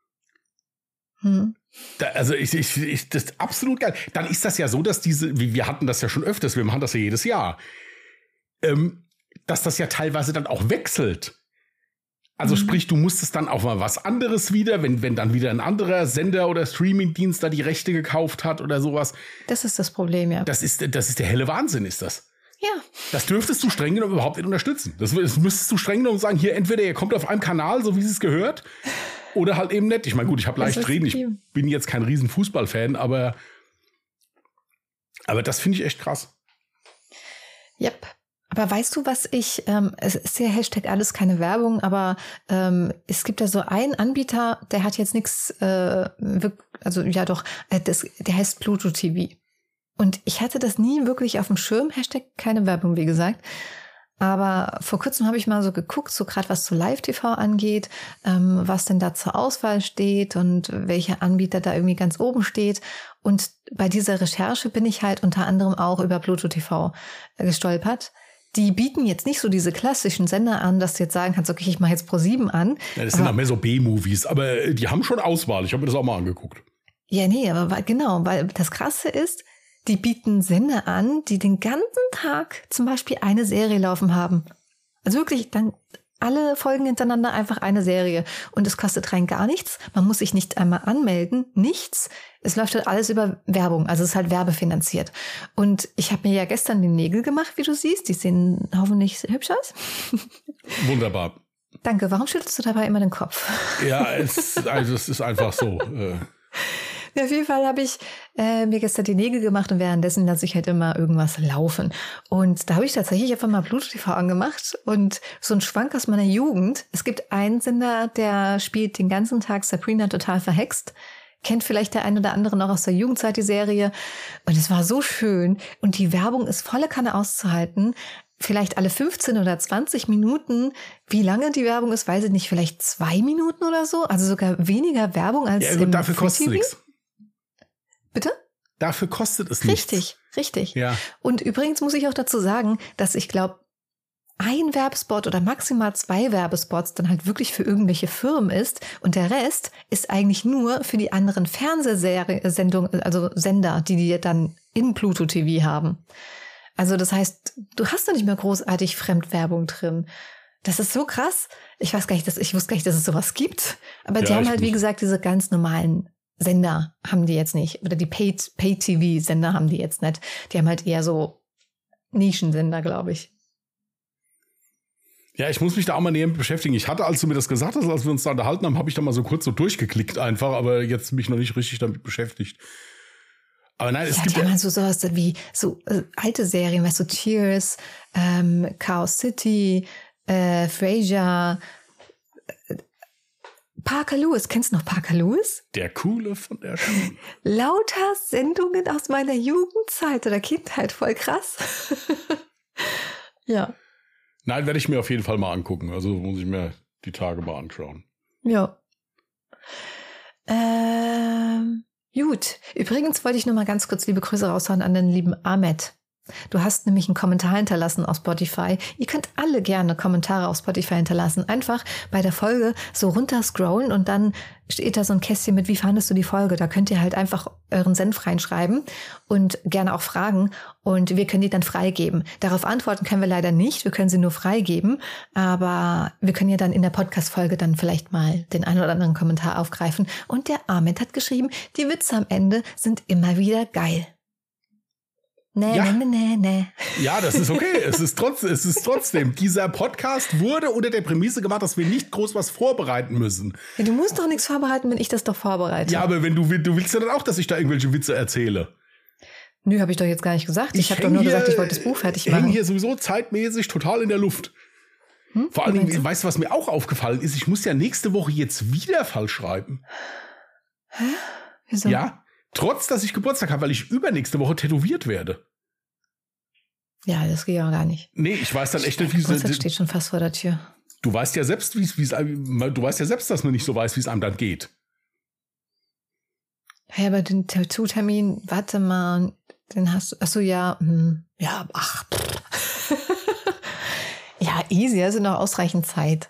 Hm. Da, also ich, ich, ich, das ist absolut geil. Dann ist das ja so, dass diese, wir hatten das ja schon öfters, wir machen das ja jedes Jahr, ähm, dass das ja teilweise dann auch wechselt. Also mhm. sprich, du musstest dann auch mal was anderes wieder, wenn, wenn dann wieder ein anderer Sender oder Streamingdienst da die Rechte gekauft hat oder sowas. Das ist das Problem, ja. Das ist, das ist der helle Wahnsinn, ist das. Ja. Das dürftest du streng genommen überhaupt nicht unterstützen. Das, das müsstest du streng genommen sagen, hier entweder ihr kommt auf einem Kanal, so wie es gehört, oder halt eben nicht. Ich meine, gut, ich habe leicht reden, ich bin jetzt kein riesen Fußballfan, aber, aber das finde ich echt krass. Yep. Aber weißt du, was ich, ähm, es ist ja Hashtag alles keine Werbung, aber ähm, es gibt ja so einen Anbieter, der hat jetzt nichts, äh, also ja doch, äh, das, der heißt Pluto T V. Und ich hatte das nie wirklich auf dem Schirm, Hashtag keine Werbung, wie gesagt. Aber vor kurzem habe ich mal so geguckt, so gerade was zu Live-T V angeht, ähm, was denn da zur Auswahl steht und welcher Anbieter da irgendwie ganz oben steht. Und bei dieser Recherche bin ich halt unter anderem auch über Pluto T V gestolpert. Die bieten jetzt nicht so diese klassischen Sender an, dass du jetzt sagen kannst, okay, ich mache jetzt ProSieben an. Ja, das sind auch mehr so B-Movies, aber die haben schon Auswahl. Ich habe mir das auch mal angeguckt. Ja, nee, aber genau, weil das Krasse ist, die bieten Sender an, die den ganzen Tag zum Beispiel eine Serie laufen haben. Also wirklich dann alle Folgen hintereinander einfach eine Serie. Und es kostet rein gar nichts. Man muss sich nicht einmal anmelden. Nichts. Es läuft halt alles über Werbung. Also es ist halt werbefinanziert. Und ich habe mir ja gestern die Nägel gemacht, wie du siehst. Die sehen hoffentlich hübsch aus. Wunderbar. Danke. Warum schüttelst du dabei immer den Kopf? Ja, es, also es ist einfach so. Äh. Ja, auf jeden Fall habe ich äh, mir gestern die Nägel gemacht und währenddessen lasse ich halt immer irgendwas laufen. Und da habe ich tatsächlich einfach mal Pluto T V angemacht und so ein Schwank aus meiner Jugend. Es gibt einen Sender, der spielt den ganzen Tag Sabrina total verhext. Kennt vielleicht der ein oder andere noch aus der Jugendzeit die Serie. Und es war so schön. Und die Werbung ist volle Kanne auszuhalten. Vielleicht alle fünfzehn oder zwanzig Minuten. Wie lange die Werbung ist, weiß ich nicht. Vielleicht zwei Minuten oder so. Also sogar weniger Werbung als ja, gut, im dafür kostet es nichts. Bitte? Dafür kostet es nichts. Richtig, richtig. Ja. Und übrigens muss ich auch dazu sagen, dass ich glaube, ein Werbespot oder maximal zwei Werbespots dann halt wirklich für irgendwelche Firmen ist und der Rest ist eigentlich nur für die anderen Fernsehsendungen, also Sender, die die dann in Pluto T V haben. Also das heißt, du hast da nicht mehr großartig Fremdwerbung drin. Das ist so krass. Ich weiß gar nicht, dass, ich wusste gar nicht, dass es sowas gibt. Aber die ja, haben halt, nicht. wie gesagt, diese ganz normalen Sender haben die jetzt nicht. Oder die Pay-T V-Sender haben die jetzt nicht. Die haben halt eher so Nischensender, glaube ich. Ja, ich muss mich da auch mal näher mit beschäftigen. Ich hatte, als du mir das gesagt hast, als wir uns da unterhalten haben, habe ich da mal so kurz so durchgeklickt einfach, aber jetzt mich noch nicht richtig damit beschäftigt. Aber nein, es ja, gibt die ja haben halt so sowas wie so äh, alte Serien, weißt du, Cheers, ähm, Chaos City, äh, Frasier, äh, Parker Lewis. Kennst du noch Parker Lewis? Der Coole von der Schule. Lauter Sendungen aus meiner Jugendzeit oder Kindheit, voll krass. Ja. Nein, werde ich mir auf jeden Fall mal angucken. Also muss ich mir die Tage mal anschauen. Ja. Ähm, gut. Übrigens wollte ich nur mal ganz kurz liebe Grüße raushauen an den lieben Ahmed. Du hast nämlich einen Kommentar hinterlassen auf Spotify. Ihr könnt alle gerne Kommentare auf Spotify hinterlassen. Einfach bei der Folge so runter scrollen und dann steht da so ein Kästchen mit, wie fandest du die Folge? Da könnt ihr halt einfach euren Senf reinschreiben und gerne auch fragen und wir können die dann freigeben. Darauf antworten können wir leider nicht, wir können sie nur freigeben, aber wir können ja dann in der Podcast-Folge dann vielleicht mal den einen oder anderen Kommentar aufgreifen. Und der Ahmed hat geschrieben, die Witze am Ende sind immer wieder geil. Nee, ja. nee, nee, nee. Ja, das ist okay. es ist trotzdem, es ist trotzdem. Dieser Podcast wurde unter der Prämisse gemacht, dass wir nicht groß was vorbereiten müssen. Ja, du musst doch nichts vorbereiten, wenn ich das doch vorbereite. Ja, aber wenn du, du willst ja dann auch, dass ich da irgendwelche Witze erzähle. Nö, habe ich doch jetzt gar nicht gesagt. Ich, ich habe doch nur hier, gesagt, ich wollte das Buch fertig machen. Ich hänge hier sowieso zeitmäßig total in der Luft. Hm? Vor allem, weißt du, was mir auch aufgefallen ist? Ich muss ja nächste Woche jetzt wieder falsch schreiben. Hä? Wieso? Ja. Trotz, dass ich Geburtstag habe, weil ich übernächste Woche tätowiert werde. Ja, das geht ja gar nicht. Nee, ich weiß dann echt nicht, wie es... Geburtstag steht schon fast vor der Tür. Du weißt ja selbst, wie es... Du weißt ja selbst, dass man nicht so weiß, wie es einem dann geht. Hey, aber den Tattoo-Termin, warte mal, den hast du... Achso, ja, hm, ja, ach. Ja, easy, also noch ausreichend Zeit.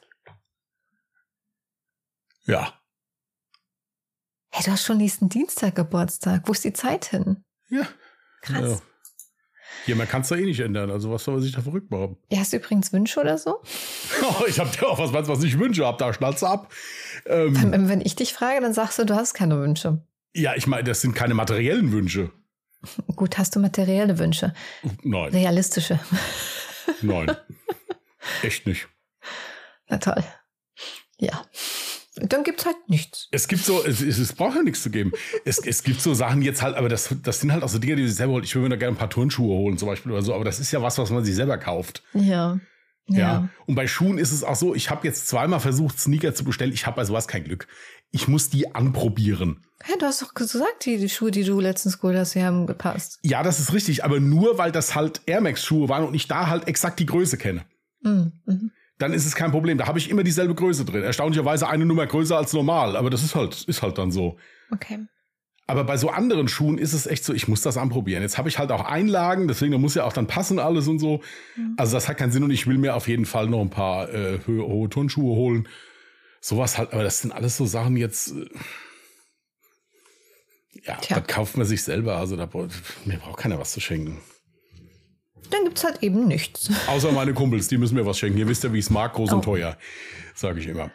Ja. Hey, du hast schon nächsten Dienstag Geburtstag. Wo ist die Zeit hin? Ja. Krass. Ja, ja man kann es da eh nicht ändern. Also was soll man sich da verrückt machen? Ja, hast du übrigens Wünsche oder so? Oh, ich hab dir auch was, was ich Wünsche habe. Da schnallst du ab. Ähm, wenn, wenn ich dich frage, dann sagst du, du hast keine Wünsche. Ja, ich meine, das sind keine materiellen Wünsche. Gut, hast du materielle Wünsche? Nein. Realistische? Nein. Echt nicht. Na toll. Ja. Dann gibt's halt nichts. Es gibt so, es, es braucht ja nichts zu geben. Es, es gibt so Sachen jetzt halt, aber das, das sind halt auch so Dinge, die sich selber holen. Ich würde mir da gerne ein paar Turnschuhe holen zum Beispiel oder so, aber das ist ja was, was man sich selber kauft. Ja. Ja. ja. Und bei Schuhen ist es auch so, ich habe jetzt zweimal versucht, Sneaker zu bestellen. Ich habe bei sowas kein Glück. Ich muss die anprobieren. Ja, du hast doch gesagt, die, die Schuhe, die du letztens geholt hast, die haben gepasst. Ja, das ist richtig, aber nur, weil das halt Air Max Schuhe waren und ich da halt exakt die Größe kenne. Mhm. Dann ist es kein Problem. Da habe ich immer dieselbe Größe drin. Erstaunlicherweise eine Nummer größer als normal. Aber das ist halt, ist halt dann so. Okay. Aber bei so anderen Schuhen ist es echt so, ich muss das anprobieren. Jetzt habe ich halt auch Einlagen, deswegen muss ja auch dann passen alles und so. Mhm. Also das hat keinen Sinn und ich will mir auf jeden Fall noch ein paar äh, hohe, hohe Turnschuhe holen. Sowas halt, aber das sind alles so Sachen jetzt, äh, ja, Tja. Das kauft man sich selber. Also da mir braucht keiner was zu schenken. Dann gibt's halt eben nichts. Außer meine Kumpels, die müssen mir was schenken. Ihr wisst ja, wie ich es mag, groß Oh. und teuer, sage ich immer.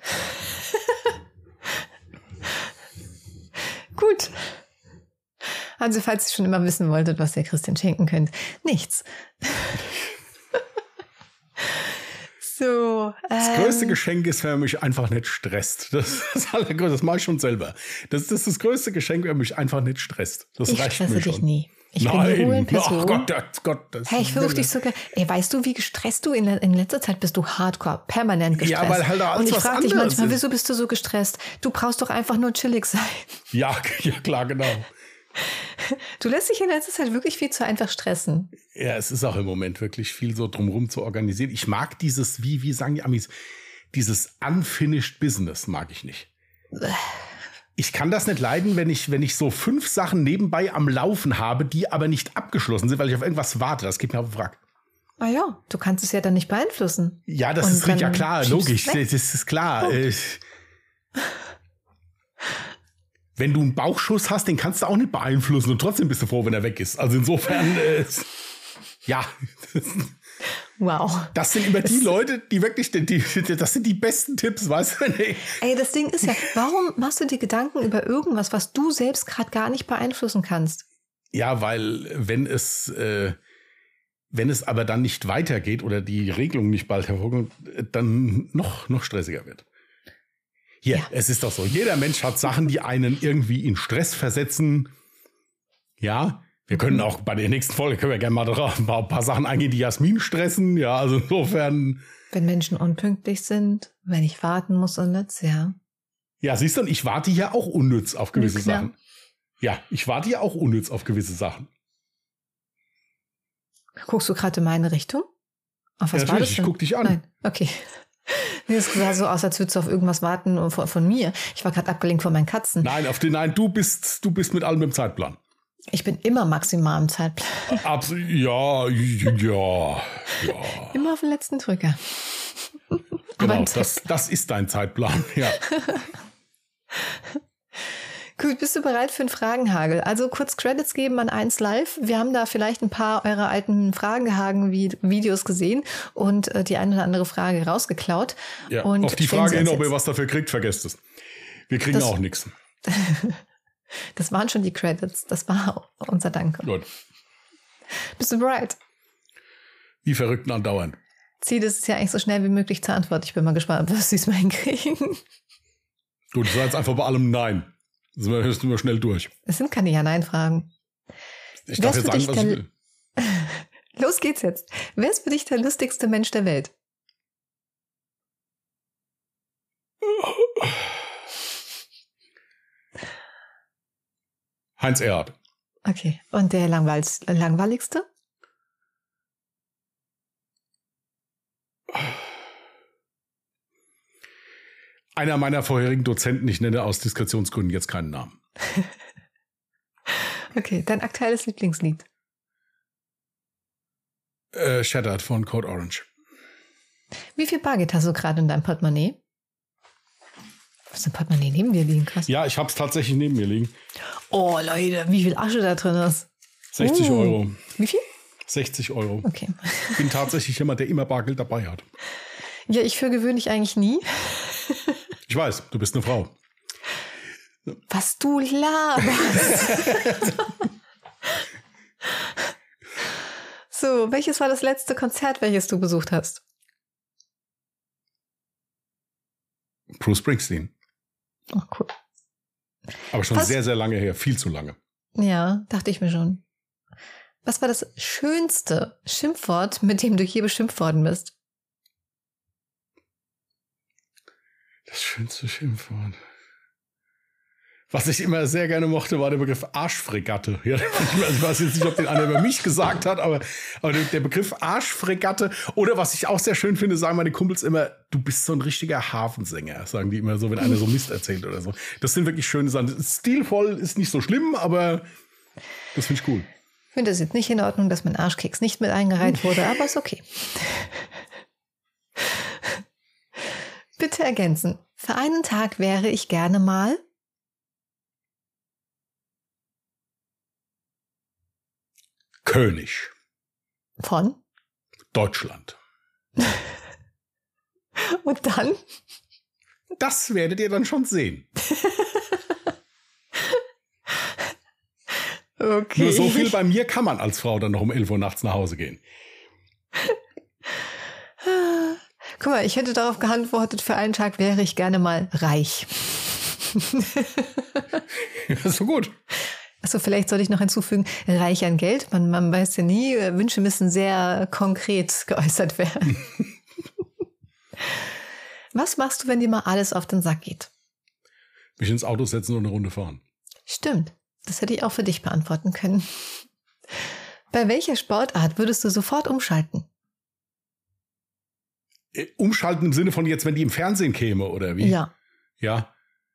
Gut. Also, falls ihr schon immer wissen wolltet, was ihr Christian schenken könnt, nichts. So. Das ähm, größte Geschenk ist, wenn er mich einfach nicht stresst. Das ist das Allergrößte, das mache ich schon selber. Das, das ist das größte Geschenk, wenn er mich einfach nicht stresst. Das Ich reicht stresse mir dich schon. nie. Ich Nein, bin eine Ruhe-Person. ach Gott, das, Gott, das Hey, ich versuche dich sogar. Ey, weißt du, wie gestresst du in, le- in letzter Zeit bist? Du hardcore, permanent gestresst. Ja, weil halt da alles Und ich was frage dich anderes manchmal, ist. wieso bist du so gestresst? Du brauchst doch einfach nur chillig sein. Ja, ja, klar, genau. Du lässt dich in letzter Zeit wirklich viel zu einfach stressen. Ja, es ist auch im Moment wirklich viel so drumherum zu organisieren. Ich mag dieses, wie, wie sagen die Amis, dieses unfinished business mag ich nicht. Ich kann das nicht leiden, wenn ich, wenn ich so fünf Sachen nebenbei am Laufen habe, die aber nicht abgeschlossen sind, weil ich auf irgendwas warte. Das geht mir auf den Wrack. Ah ja, du kannst es ja dann nicht beeinflussen. Ja, das Und ist richtig, ja dann klar, schiebst logisch, du's weg. das ist klar. Punkt. Äh, Wenn du einen Bauchschuss hast, den kannst du auch nicht beeinflussen und trotzdem bist du froh, wenn er weg ist. Also insofern, äh, ja, Wow. das sind immer die Leute, die wirklich, die, die, das sind die besten Tipps, weißt du? Nee. Ey, das Ding ist ja, warum machst du dir Gedanken über irgendwas, was du selbst gerade gar nicht beeinflussen kannst? Ja, weil wenn es, äh, wenn es aber dann nicht weitergeht oder die Regelung nicht bald hervorkommt, dann noch, noch stressiger wird. Hier, Ja. es ist doch so, jeder Mensch hat Sachen, die einen irgendwie in Stress versetzen. Ja, wir können auch bei der nächsten Folge, können wir gerne mal drauf ein paar, ein paar Sachen eingehen, die Jasmin stressen. Ja, also insofern. Wenn Menschen unpünktlich sind, wenn ich warten muss und nichts, ja. Ja, siehst du, und ich warte ja auch unnütz auf gewisse Klar. Sachen. Ja, ich warte ja auch unnütz auf gewisse Sachen. Guckst du gerade in meine Richtung? Auf was Ja, war natürlich, das ich denn? guck dich an. Nein, okay. Nee, es sah so aus, als würdest du auf irgendwas warten von, von mir. Ich war gerade abgelenkt von meinen Katzen. Nein, auf den, nein, du bist, du bist mit allem im Zeitplan. Ich bin immer maximal im Zeitplan. Absolut, ja, ja, ja. Immer auf den letzten Drücker. Aber Genau, im das, das ist dein Zeitplan, ja. Gut, bist du bereit für einen Fragenhagel? Also kurz Credits geben an eins Live. Wir haben da vielleicht ein paar eurer alten Fragenhagen-Videos gesehen und äh, die eine oder andere Frage rausgeklaut. ja. Und Auf die stellen Frage sie hin, uns ob ihr jetzt. was dafür kriegt, vergesst es. Wir kriegen Das- auch nichts. Das waren schon die Credits. Das war unser Dank. Gut. Bist du bereit? Wie Verrückten andauernd. Ziel ist es ja eigentlich so schnell wie möglich zur Antwort. Ich bin mal gespannt, was sie es mal hinkriegen. Gut, ich sage jetzt einfach bei allem Nein. Das hörst du mal schnell durch. Es sind keine Ja-Nein-Fragen. Ich Wer darf ist jetzt für sagen, dich was ich der- will. Los geht's jetzt. Wer ist für dich der lustigste Mensch der Welt? Heinz Erhardt. Okay. Und der langweils- langweiligste? Einer meiner vorherigen Dozenten, ich nenne aus Diskretionsgründen jetzt keinen Namen. Okay, dein aktuelles Lieblingslied. Äh, Shattered von Code Orange. Wie viel Bargeld hast du gerade in deinem Portemonnaie? Was ist ein Portemonnaie neben dir liegen? Krass. Ja, ich habe es tatsächlich neben mir liegen. Oh, Leute, wie viel Asche da drin ist. sechzig Uh. Euro. Wie viel? sechzig Euro. Okay. Ich bin tatsächlich jemand, der immer Bargeld dabei hat. Ja, ich für gewöhnlich eigentlich nie. Ich weiß, du bist eine Frau. Was du laberst. So, welches war das letzte Konzert, welches du besucht hast? Bruce Springsteen. Oh, cool. Aber schon Was? sehr, sehr lange her. Viel zu lange. Ja, dachte ich mir schon. Was war das schönste Schimpfwort, mit dem du je beschimpft worden bist? Das schönste Schimpfwort. Was ich immer sehr gerne mochte, war der Begriff Arschfregatte. Ja, ich weiß jetzt nicht, ob den einer über mich gesagt hat, aber, aber der Begriff Arschfregatte. Oder was ich auch sehr schön finde, sagen meine Kumpels immer, du bist so ein richtiger Hafensänger, sagen die immer so, wenn einer so Mist erzählt oder so. Das sind wirklich schöne Sachen. Stilvoll ist nicht so schlimm, aber das finde ich cool. Ich finde es jetzt nicht in Ordnung, dass mein Arschkeks nicht mit eingereiht wurde, aber ist okay. Bitte ergänzen. Für einen Tag wäre ich gerne mal... König. Von? Deutschland. Und dann? Das werdet ihr dann schon sehen. Okay. Nur so viel bei mir kann man als Frau dann noch um elf Uhr nachts nach Hause gehen. Guck mal, ich hätte darauf geantwortet, für einen Tag wäre ich gerne mal reich. Ja, so gut. Achso, vielleicht sollte ich noch hinzufügen, reich an Geld. Man, man weiß ja nie, Wünsche müssen sehr konkret geäußert werden. Was machst du, wenn dir mal alles auf den Sack geht? Mich ins Auto setzen und eine Runde fahren. Stimmt, das hätte ich auch für dich beantworten können. Bei welcher Sportart würdest du sofort umschalten? Äh, umschalten im Sinne von jetzt, wenn die im Fernsehen käme, oder wie? Ja. Ja.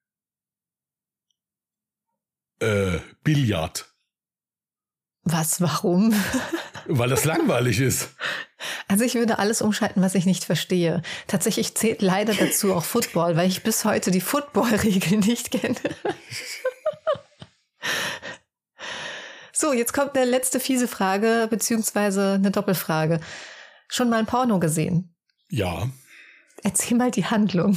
Äh, Billard. Was, warum? Weil das langweilig ist. Also ich würde alles umschalten, was ich nicht verstehe. Tatsächlich zählt leider dazu auch Football, weil ich bis heute die Football-Regeln nicht kenne. So, jetzt kommt eine letzte fiese Frage, beziehungsweise eine Doppelfrage. Schon mal ein Porno gesehen? Ja. Erzähl mal die Handlung.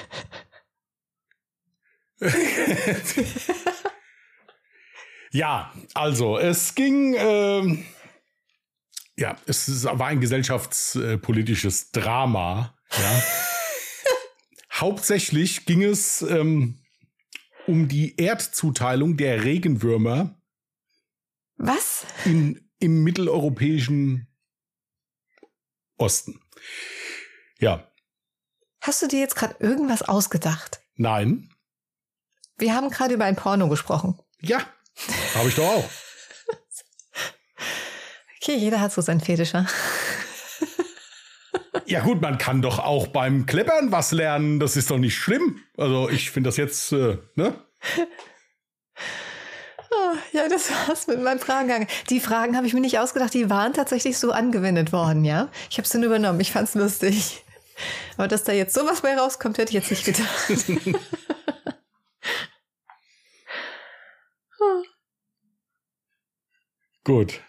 Ja, also es ging, ähm, ja, es war ein gesellschaftspolitisches Drama. Ja. Hauptsächlich ging es ähm, um die Erdzuteilung der Regenwürmer. Was? In, im mitteleuropäischen Osten. Ja. Hast du dir jetzt gerade irgendwas ausgedacht? Nein. Wir haben gerade über ein Porno gesprochen. Ja, habe ich doch auch. Okay, jeder hat so seinen Fetischer. Ja gut, man kann doch auch beim Kleppern was lernen. Das ist doch nicht schlimm. Also ich finde das jetzt, äh, ne? Oh, ja, das war's mit meinem Fragengang. Die Fragen habe ich mir nicht ausgedacht, die waren tatsächlich so angewendet worden, ja? Ich habe es dann übernommen, ich fand's lustig. Aber dass da jetzt sowas bei rauskommt, hätte ich jetzt nicht gedacht. oh. Gut.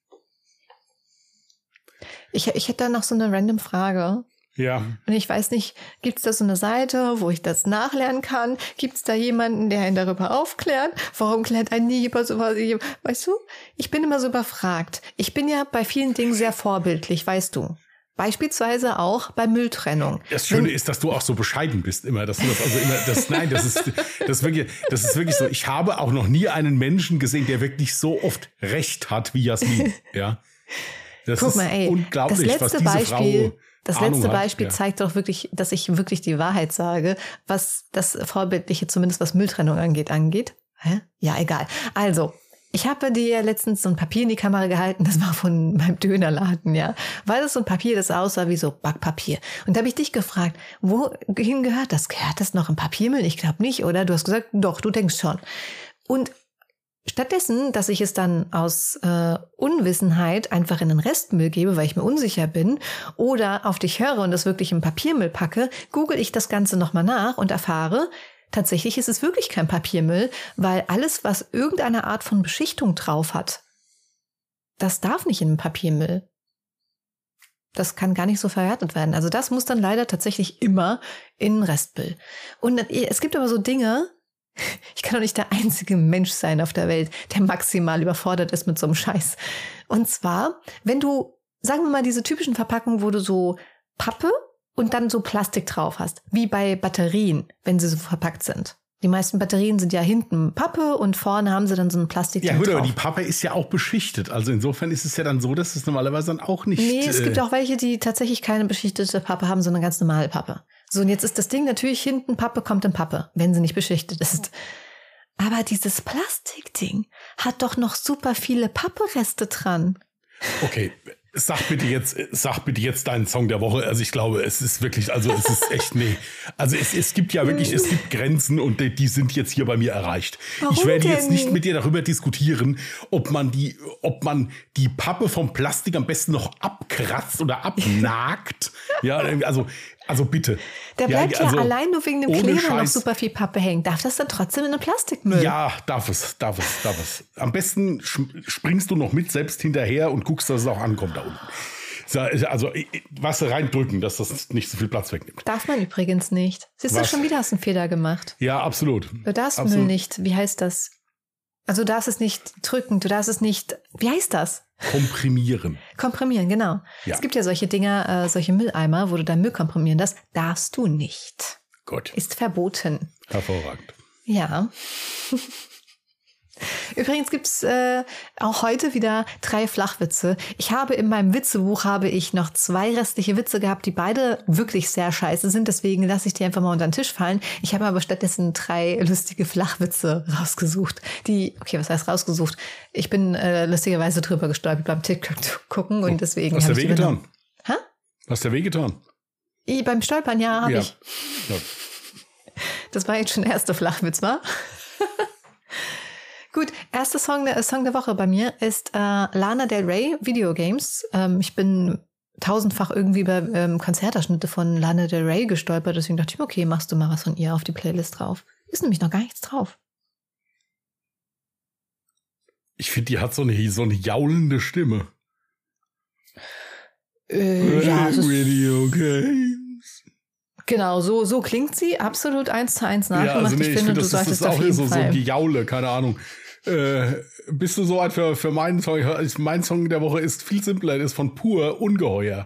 Ich, ich hätte da noch so eine random Frage. Ja. Und ich weiß nicht, gibt es da so eine Seite, wo ich das nachlernen kann? Gibt es da jemanden, der einen darüber aufklärt? Warum klärt einen nie über sowas? Weißt du, ich bin immer so überfragt. Ich bin ja bei vielen Dingen sehr vorbildlich, weißt du. Beispielsweise auch bei Mülltrennung. Das Schöne Wenn, ist, dass du auch so bescheiden bist immer, dass du das also immer, das, nein, das ist, das ist wirklich, das ist wirklich so. Ich habe auch noch nie einen Menschen gesehen, der wirklich so oft Recht hat wie Jasmin, ja. Das Guck ist mal, ey, unglaublich, das letzte was diese Beispiel, Frau das Ahnung letzte hat. Beispiel Ja. zeigt doch wirklich, dass ich wirklich die Wahrheit sage, was das Vorbildliche, zumindest was Mülltrennung angeht, angeht. Hä? Ja, egal. Also, ich habe dir letztens so ein Papier in die Kamera gehalten, das war von meinem Dönerladen, ja. Weil das so ein Papier, das aussah wie so Backpapier. Und da habe ich dich gefragt, wohin gehört das? Gehört das noch im Papiermüll? Ich glaube nicht, oder? Du hast gesagt, doch, du denkst schon. Und stattdessen, dass ich es dann aus äh, Unwissenheit einfach in den Restmüll gebe, weil ich mir unsicher bin, oder auf dich höre und das wirklich im Papiermüll packe, google ich das Ganze nochmal nach und erfahre, tatsächlich ist es wirklich kein Papiermüll, weil alles, was irgendeine Art von Beschichtung drauf hat, das darf nicht in den Papiermüll. Das kann gar nicht so verwertet werden. Also das muss dann leider tatsächlich immer in den Restmüll. Und es gibt aber so Dinge, ich kann doch nicht der einzige Mensch sein auf der Welt, der maximal überfordert ist mit so einem Scheiß. Und zwar, wenn du, sagen wir mal, diese typischen Verpackungen, wo du so Pappe und dann so Plastik drauf hast, wie bei Batterien, wenn sie so verpackt sind. Die meisten Batterien sind ja hinten Pappe und vorne haben sie dann so ein Plastik Ja gut, drauf. aber die Pappe ist ja auch beschichtet. Also insofern ist es ja dann so, dass es normalerweise dann auch nicht... Nee, es äh, gibt auch welche, die tatsächlich keine beschichtete Pappe haben, sondern ganz normale Pappe. So, und jetzt ist das Ding natürlich hinten, Pappe kommt in Pappe, wenn sie nicht beschichtet ist. Aber dieses Plastikding hat doch noch super viele Pappereste dran. Okay, sag bitte jetzt, sag bitte jetzt deinen Song der Woche. Also ich glaube, es ist wirklich, also es ist echt, nee. Also es, es gibt ja wirklich, es gibt Grenzen und die, die sind jetzt hier bei mir erreicht. Warum ich werde denn? jetzt nicht mit dir darüber diskutieren, ob man die, ob man die Pappe vom Plastik am besten noch abkratzt oder abnagt. Ja, also, also bitte. Der bleibt ja, also, allein nur wegen dem ohne Kleber noch Scheiß. super viel Pappe hängen. Darf das dann trotzdem in den Plastikmüll? Ja, darf es, darf es, darf es. Am besten sch- springst du noch mit selbst hinterher und guckst, dass es auch ankommt da unten. Also, was reindrücken, dass das nicht so viel Platz wegnimmt. Darf man übrigens nicht. Siehst du, schon wieder hast du einen Fehler gemacht. Ja, absolut. Du darfst absolut. Müll nicht, wie heißt das? Also du darfst es nicht drücken, du darfst es nicht, wie heißt das? Komprimieren. Komprimieren, genau. Ja. Es gibt ja solche Dinger, äh, solche Mülleimer, wo du dein Müll komprimieren darfst. Darfst du nicht. Gut. Ist verboten. Hervorragend. Ja. Übrigens gibt's äh, auch heute wieder drei Flachwitze. Ich habe in meinem Witzebuch habe ich noch zwei restliche Witze gehabt, die beide wirklich sehr scheiße sind. Deswegen lasse ich die einfach mal unter den Tisch fallen. Ich habe aber stattdessen drei lustige Flachwitze rausgesucht. Die, okay, was heißt rausgesucht? Ich bin äh, lustigerweise drüber gestolpert beim TikTok gucken und deswegen. Hast du der Weh getan? Hä? Hast du der Weh getan? I, beim Stolpern, ja, habe ja. ich. Ja. Das war jetzt schon der erste Flachwitz, wa? Gut, erster Song, der Song der Woche bei mir ist äh, Lana Del Rey, Videogames. Ähm, ich bin tausendfach irgendwie über ähm, Konzertausschnitte von Lana Del Rey gestolpert, deswegen dachte ich, okay, machst du mal was von ihr auf die Playlist drauf. Ist nämlich noch gar nichts drauf. Ich finde, die hat so eine, so eine jaulende Stimme. Äh, ja, es ist Videogames. Genau, so, so klingt sie. Absolut eins zu eins nachgemacht. Ja, also nee, ich, ich finde, find, du das, solltest das ist auf auch jeden so, so Fall. die Jaule, keine Ahnung. Äh, bist du so weit für, für meinen Song? Mein Song der Woche ist viel simpler, das ist von Pur, Ungeheuer.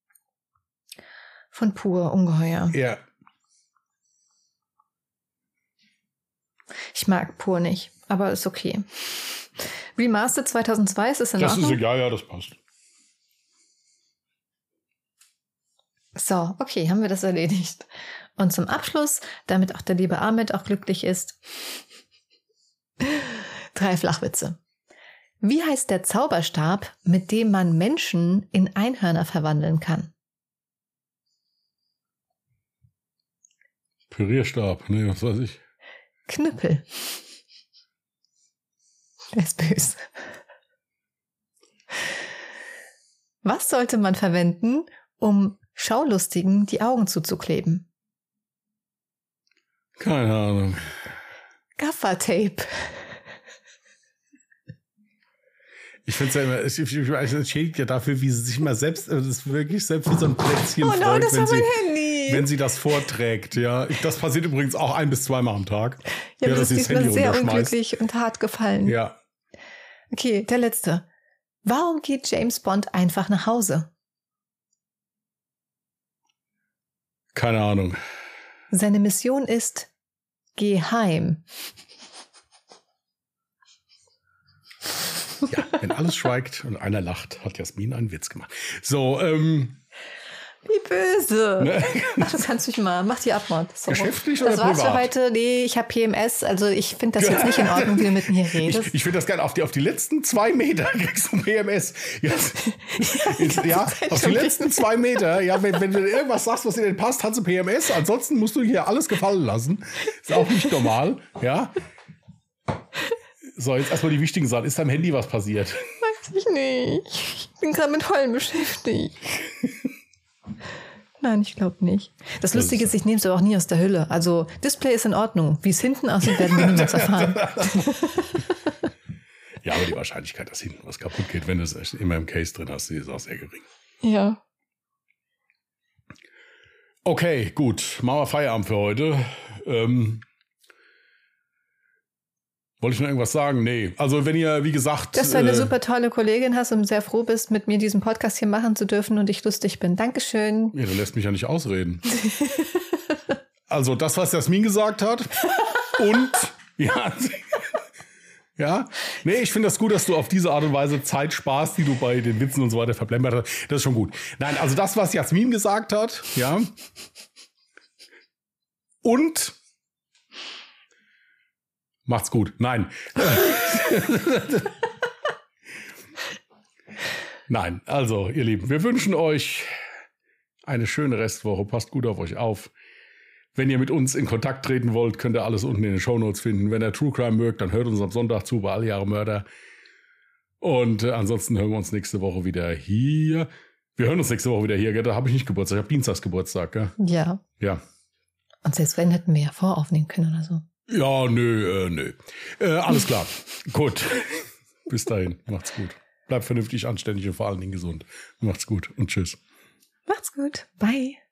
Von Pur, Ungeheuer. Ja. Ich mag Pur nicht, aber ist okay. Remastered zweitausendzwei, ist das in Das Ordnung? ist, ja, ja, das passt. So, okay, haben wir das erledigt. Und zum Abschluss, damit auch der liebe Ahmed auch glücklich ist, drei Flachwitze. Wie heißt der Zauberstab, mit dem man Menschen in Einhörner verwandeln kann? Pürierstab, nee, was weiß ich. Knüppel. Der ist böse. Was sollte man verwenden, um Schaulustigen die Augen zuzukleben? Keine Ahnung. Gaffertape. Ich finde es ja immer, ich, ich, ich entschädigt ja dafür, wie sie sich immer selbst, das ist wirklich selbst wie so ein Plätzchen oh freut, no, das wenn, war sie, mein Handy. wenn sie das vorträgt. Ja, das passiert übrigens auch ein bis zweimal am Tag. Ja, ja das ist diesmal sehr runterschmeißt. unglücklich und hart gefallen. Ja. Okay, der letzte. Warum geht James Bond einfach nach Hause? Keine Ahnung. Seine Mission ist geheim. Ja, wenn alles schweigt und einer lacht, hat Jasmin einen Witz gemacht. So, ähm. Wie böse. Ne? Ach, du kannst mich mal. Mach die Abmord. So. Geschäftlich oder Das war's privat? für heute. Nee, ich habe P M S. Also ich finde das jetzt nicht in Ordnung, wie du mit mir redest. Ich, ich finde das geil. Auf die, auf die letzten zwei Meter kriegst du P M S. Ja, ja, ja auf die letzten zwei Meter. Ja, wenn, wenn du irgendwas sagst, was dir nicht passt, hast du P M S. Ansonsten musst du hier alles gefallen lassen. Ist auch nicht normal. Ja. So, jetzt erstmal die wichtigen Sachen. Ist deinem Handy was passiert? Weiß ich nicht. Ich bin gerade mit Heulen beschäftigt. Nein, ich glaube nicht. Das, das Lustige ist, ist, ich nehme es aber auch nie aus der Hülle. Also, Display ist in Ordnung. Wie es hinten aussieht, werden wir niemals erfahren. Ja, aber die Wahrscheinlichkeit, dass hinten was kaputt geht, wenn du es immer im Case drin hast, die ist auch sehr gering. Ja. Okay, gut. Machen wir Feierabend für heute. Ähm, wollte ich noch irgendwas sagen? Nee. Also wenn ihr, wie gesagt... Dass du eine äh, super tolle Kollegin hast und sehr froh bist, mit mir diesen Podcast hier machen zu dürfen und ich lustig bin. Dankeschön. Ja, du lässt mich ja nicht ausreden. Also das, was Jasmin gesagt hat und... ja, ja. Nee, ich finde das gut, dass du auf diese Art und Weise Zeit sparst, die du bei den Witzen und so weiter verblempert hast. Das ist schon gut. Nein, also das, was Jasmin gesagt hat, ja. Und... Macht's gut. Nein. Nein, also, ihr Lieben, wir wünschen euch eine schöne Restwoche. Passt gut auf euch auf. Wenn ihr mit uns in Kontakt treten wollt, könnt ihr alles unten in den Shownotes finden. Wenn ihr True Crime mögt, dann hört uns am Sonntag zu bei Alle Jahre Mörder. Und äh, ansonsten hören wir uns nächste Woche wieder hier. Wir hören uns nächste Woche wieder hier, gell? Da habe ich nicht Geburtstag, ich habe Dienstagsgeburtstag, gell? Ja. Ja. Und selbst wenn, hätten wir ja voraufnehmen können oder so. Ja, nö, äh, nö. Äh, alles klar. Gut. Bis dahin. Macht's gut. Bleibt vernünftig, anständig und vor allen Dingen gesund. Macht's gut und tschüss. Macht's gut. Bye.